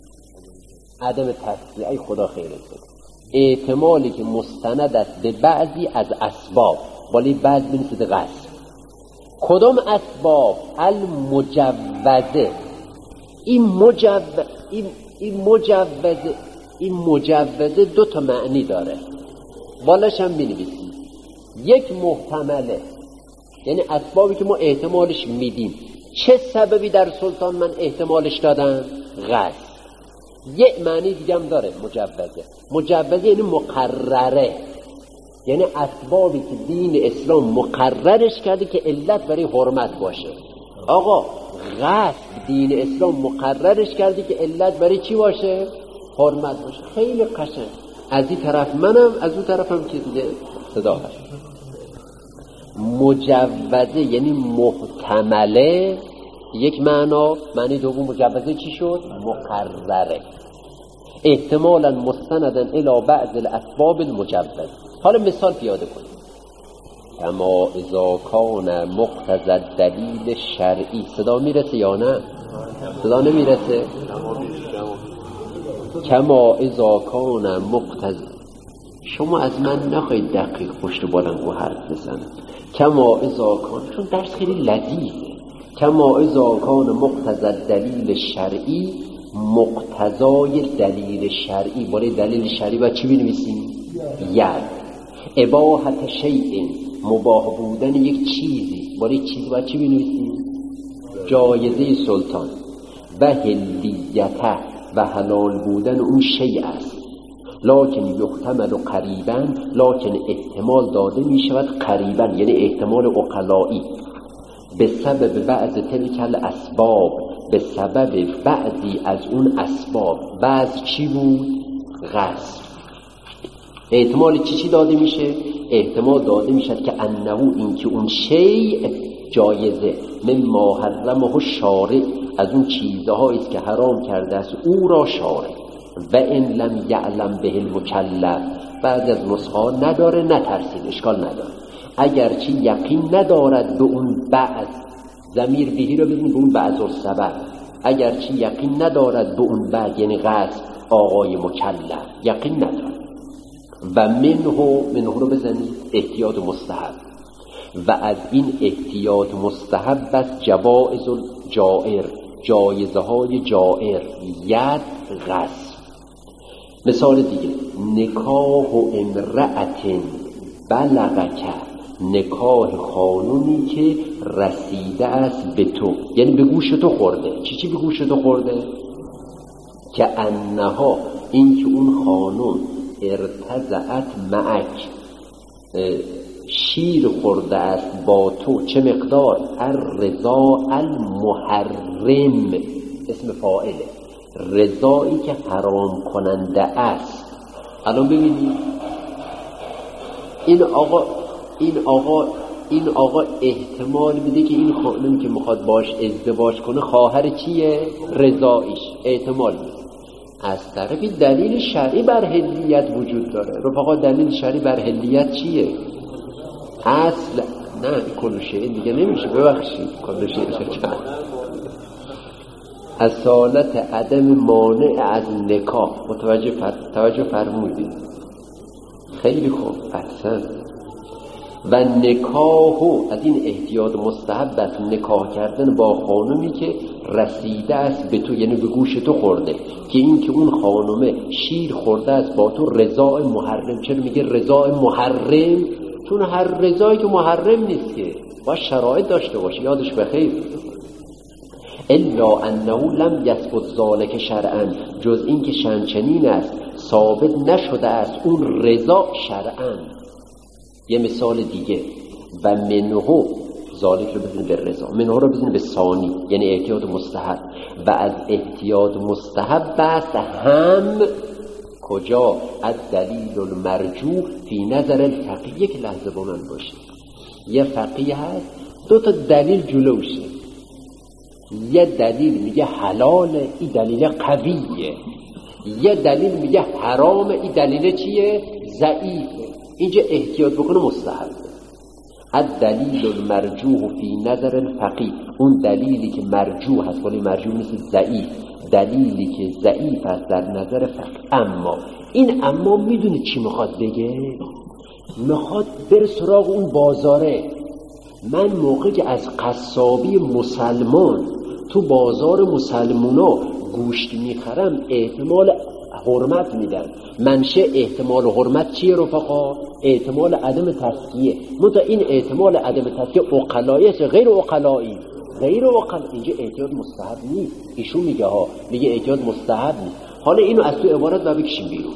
عدم تصدیق. ای خدا خیرت بده. احتمالی که مستند است به بعضی از اسباب. ولی بعض بنویسید غصب. کدام اسباب؟ المجوزه. این مجوز این این مجوزه این مجوزه دو تا معنی داره. بالاش هم بنویسید. یک محتمله، یعنی اسبابی که ما احتمالش میدیم. چه سببی در سلطان من احتمالش دادم؟ غصب. یک معنی دیگه هم داره مجوزه. مجوزه یعنی مقرره، یعنی اسبابی که دین اسلام مقررش کرده که علت برای حرمت باشه. آقا غصب دین اسلام مقررش کرده که علت برای چی باشه؟ حرمت باشه. خیلی قشنگ. از این طرف منم، از اون طرفم که دیگه صدا هست. مجوزه یعنی محتمله، یک معنا. معنی دوم مجوزه چی شد؟ مقرره. احتمالا مستندن الی بعض الاسباب المجوز. حالا مثال پیاده کنیم. کما اذا کان مقتضی الدلیل شرعی. صدا میرسه یا نه؟ صدا نمیرسه؟ کما اذا کان مقتضی. شما از من نخواهید دقیق پشت بلندگو حرف بزنم. کما اذا کان، چون درس خیلی لذیذه. کما اذا کان مقتضی الدلیل شرعی، مقتضای دلیل شرعی، بالای دلیل شرعی باید چی بنویسیم؟ ید. اباحت شیء، مباح بودن یک چیزی، بالای چیزی باید چی بنویسیم؟ جایزه سلطان. و حلیته، و حلال بودن اون شیء است. لکن یحتمل قریبا، لکن احتمال داده می شود قریبا، یعنی احتمال عقلایی. به سبب بعض تلک الاسباب، به سبب بعضی از اون اسباب. بعض چی بود؟ غصب. احتمال چی چی داده میشه؟ احتمال داده میشد که انه، این که اون شیء جایزه، مما حرمه شارع، از اون چیزهایی است که حرام کرده است او را شارع. و ان لم یعلم به المکلف، بعض از نسخه نداره، نترسید، اشکال نداره. اگرچه یقین ندارد به اون بعض، ضمیر بهی رو بزنید به اون بعض السبب. اگرچه یقین ندارد به اون بعض، یعنی قصد آقای مکلف یقین ندارد. و منه، منه رو بزنید احتیاط مستحب. و از این احتیاط مستحب است جوائز الجائر، جایزه های جائر. ید غصب. مثال دیگه، نکاح امرأت بلغک، نکاح خانومی که رسیده است به تو، یعنی به گوش تو خورده. چی چی به گوش تو خورده؟ که انها، این که اون خانوم ارتضعت معک، شیر خورده است با تو. چه مقدار؟ الرضا المحرم، اسم فاعله، رضایی که حرام کننده است. الان ببینید این آقا این آقا این آقا احتمال میده که این خانمی که میخواد باش ازدواج کنه خواهر چیه؟ رضاییش. احتمال میده. از طرفی دلیل شرعی بر حلیت وجود داره. رفقا دلیل شرعی بر حلیت چیه؟ اصل نه کلوشه دیگه نمیشه، ببخشید کلوشه چند اصالت عدم مانع از نکاح. متوجه فر... توجه فرمودید؟ خیلی خوب، احسن. و نکاحو، از این احتیاط مستحب است نکاح کردن با خانومی که رسیده است به تو، یعنی به گوش تو خورده. که این که اون خانومه شیر خورده است با تو، رضای محرم. چرا میگه رضای محرم؟ چون هر رضایی که محرم نیست که باید شرایط داشته باشه. یادش بخیر. الا انه لم یثبت ذلک شرعا، جز این که شنچنین است ثابت نشده است اون رضا شرعا. یه مثال دیگه، و منه، ذالک رو بزنید به رضا، منه رو بزنید به ثانی، یعنی احتیاط مستحب. و از احتیاط مستحب است هم کجا؟ از دلیل المرجوح فی نظر الفقیه. یک لحظه با من باشید. یه فقیه هست دو تا دلیل جلوشه. یه دلیل میگه حلاله، این دلیل قویه. یه دلیل میگه حرامه، این دلیل چیه؟ ضعیفه. اینجا احتیاط بکنه مستحب. الدلیل المرجوح فی نظر الفقیه، اون دلیلی که مرجوح هست، ولی مرجوح نیست، ضعیف، دلیلی که ضعیف است در نظر فقیه. اما این اما میدونه چی میخواد بگه؟ میخواد بره سراغ اون بازاره. من موقعی که از قصابی مسلمان تو بازار مسلمونا گوشت میخرم احتمال حرمت میدن. منشه احتمال حرمت چیه رفقا؟ احتمال عدم تسکیه. متا این احتمال عدم تسکیه عقلایی غیر عقلایی، غیر عقل. اینجا احتیاط مستحب نیست. ایشون میگه ها، میگه احتیاط مستحب نیست. حالا اینو از تو عبارت و بکشیم بیرون.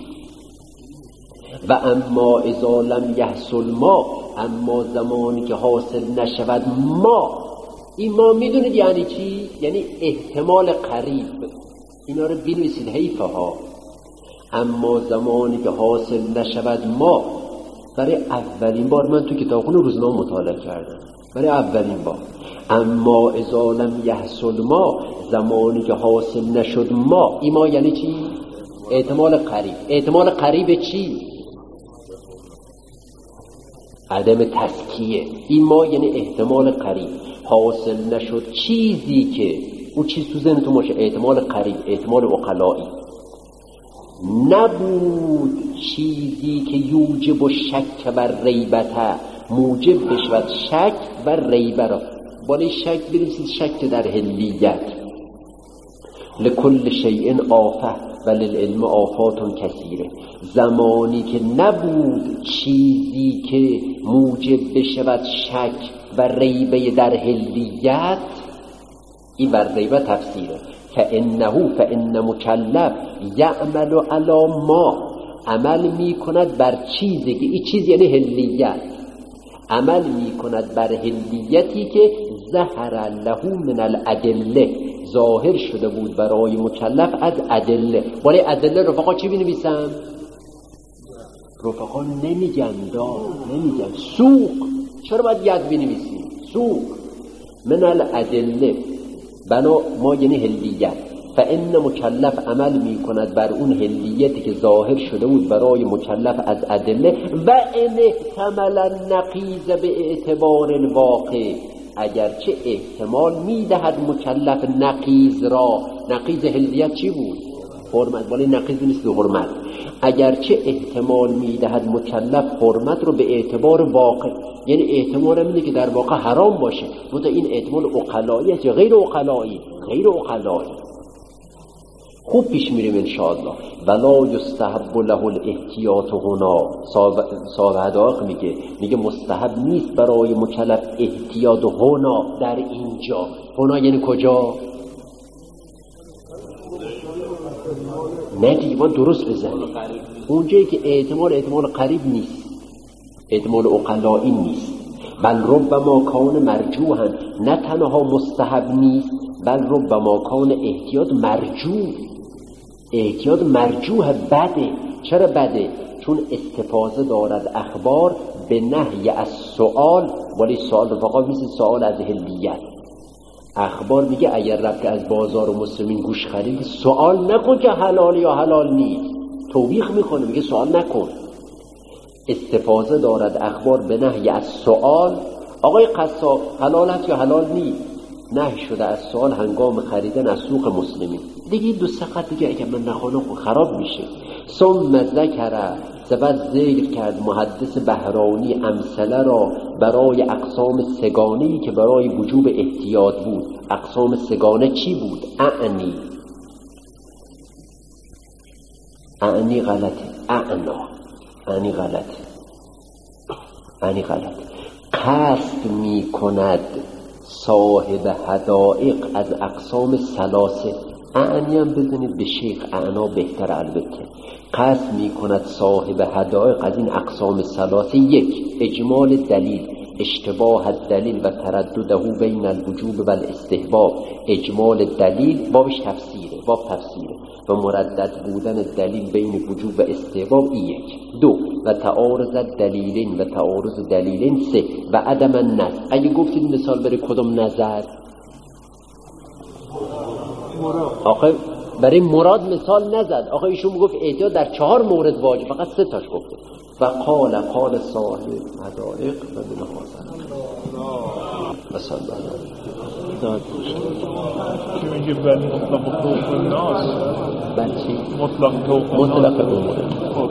و اما اذا لم یحصل ما، اما زمانی که حاصل نشود ما. این ما میدونید یعنی چی؟ یعنی احتمال قریب. اینا رو بنویسید حیفه ها. اما زمانی که حاصل نشود ما، برای اولین بار من تو کتابخونه روزنامه مطالعه کردم، برای اولین بار. اما اذا لم یحصل ما، زمانی که حاصل نشد ما. این ما یعنی چی؟ احتمال قریب. احتمال قریب چی؟ عدم تزکیه. این ما یعنی احتمال قریب. حاصل نشد چیزی که اون چیز تو ذهنتون باشه، احتمال قریب، احتمال عقلایی. نبود چیزی که یوجب و شک و ریبته، موجب بشود شک و ریبه را. بالای شک بنویسید شک در حلیت. لکل شیء آفه و للعلم آفات کثیره. زمانی که نبود چیزی که موجب بشود شک و ریبه در حلیت، این بر ریبه تفسیره. فانه فان مکلف یعمل علی ما، عمل می کند بر چیزی که این چیز یعنی حلیت، عمل می کند بر حلیتی که ظهر له من الادله، ظاهر شده بود برای مکلف از ادله. ولی ادله رفقا چی بنویسم؟ رفقا نمیگن دا نمیگن سوق. چرا باید ید بنویسیم؟ سوق من الادله بنا ما یعنی حلیت. فان مکلف عمل می کند بر اون حلیتی که ظاهر شده بود برای مکلف از ادله. و ان احتمل النقیض به اعتبار الواقع، اگرچه احتمال میدهد مکلف نقیض را. نقیض حلیت چی بود؟ حرمت. ولی نقیض نیست به حرمت. اگرچه احتمال میدهد مکلف حرمت رو به اعتبار واقع، یعنی احتمال هم اینه که در واقع حرام باشه، بوده این احتمال عقلایی است یا غیر عقلایی؟ غیر عقلایی. خوب پیش میریم انشاءالله. ولا یستحب له الاحتیاط هنا. صاحب حدائق میگه میگه مستحب نیست برای مکلف احتیاط هنا، در اینجا. هنا یعنی کجا؟ نه دیگه ما درست بزنیم. اونجایی که احتمال احتمال قریب نیست، احتمال عقلایی نیست. بل ربما کان مرجوحا، نه تنها مستحب نیست بل ربما کان احتیاط مرجوح. احتیاط مرجوح بده. چرا بده؟ چون استفاضه دارد اخبار به نهی از سؤال. ولی سؤال رفقا میشه سؤال از حلیت. اخبار میگه اگر رفت از بازار و مسلمین گوش خرید، سوال نکن که حلال یا حلال نیست. توبیخ میکنه میگه سوال نکن. استفاضه دارد اخبار به نهی از سوال. آقای قصاب حلال هست یا حلال نیست؟ نهی شده از سوال هنگام خریدن از سوق مسلمین. دیگه دو سقط دیگه اگر من نخوانم خراب میشه. ثم ذکر، سپس ذکر کرد محدث بهرانی امثله را برای اقسام سگانه‌ای که برای وجوب احتیاط بود. اقسام سگانه چی بود؟ اعنی اعنی غلطه اعنا اعنی غلطه اعنی غلطه قصد می کند صاحب حدائق از اقسام ثلاثه. اعنی هم بزنید به شیخ، اعنا بهتر البته. قصد می کند صاحب حدائق از این اقسام ثلاثه: یک، اجمال دلیل، اشتباه الدلیل و تردده بین الوجوب و الاستحباب. اجمال دلیل بابش تفسیره، باب تفسیره و مردد بودن دلیل بین وجوب و استحباب. این یک. دو، و تعارض دلیلین و تعارض دلیلین. سه، و عدم النظر. اگه گفتید مثال برای کدام نظر؟ آخه برای مراد مثال نزد. آخه ایشون میگفت احتیاط در چهار مورد واجب، فقط سه تاش گفته. و قال قال صاحب حدائق و من حاضر مثلا که میگه بل مطلق توق الناس. بل چی؟ مطلق توق مطلق امور.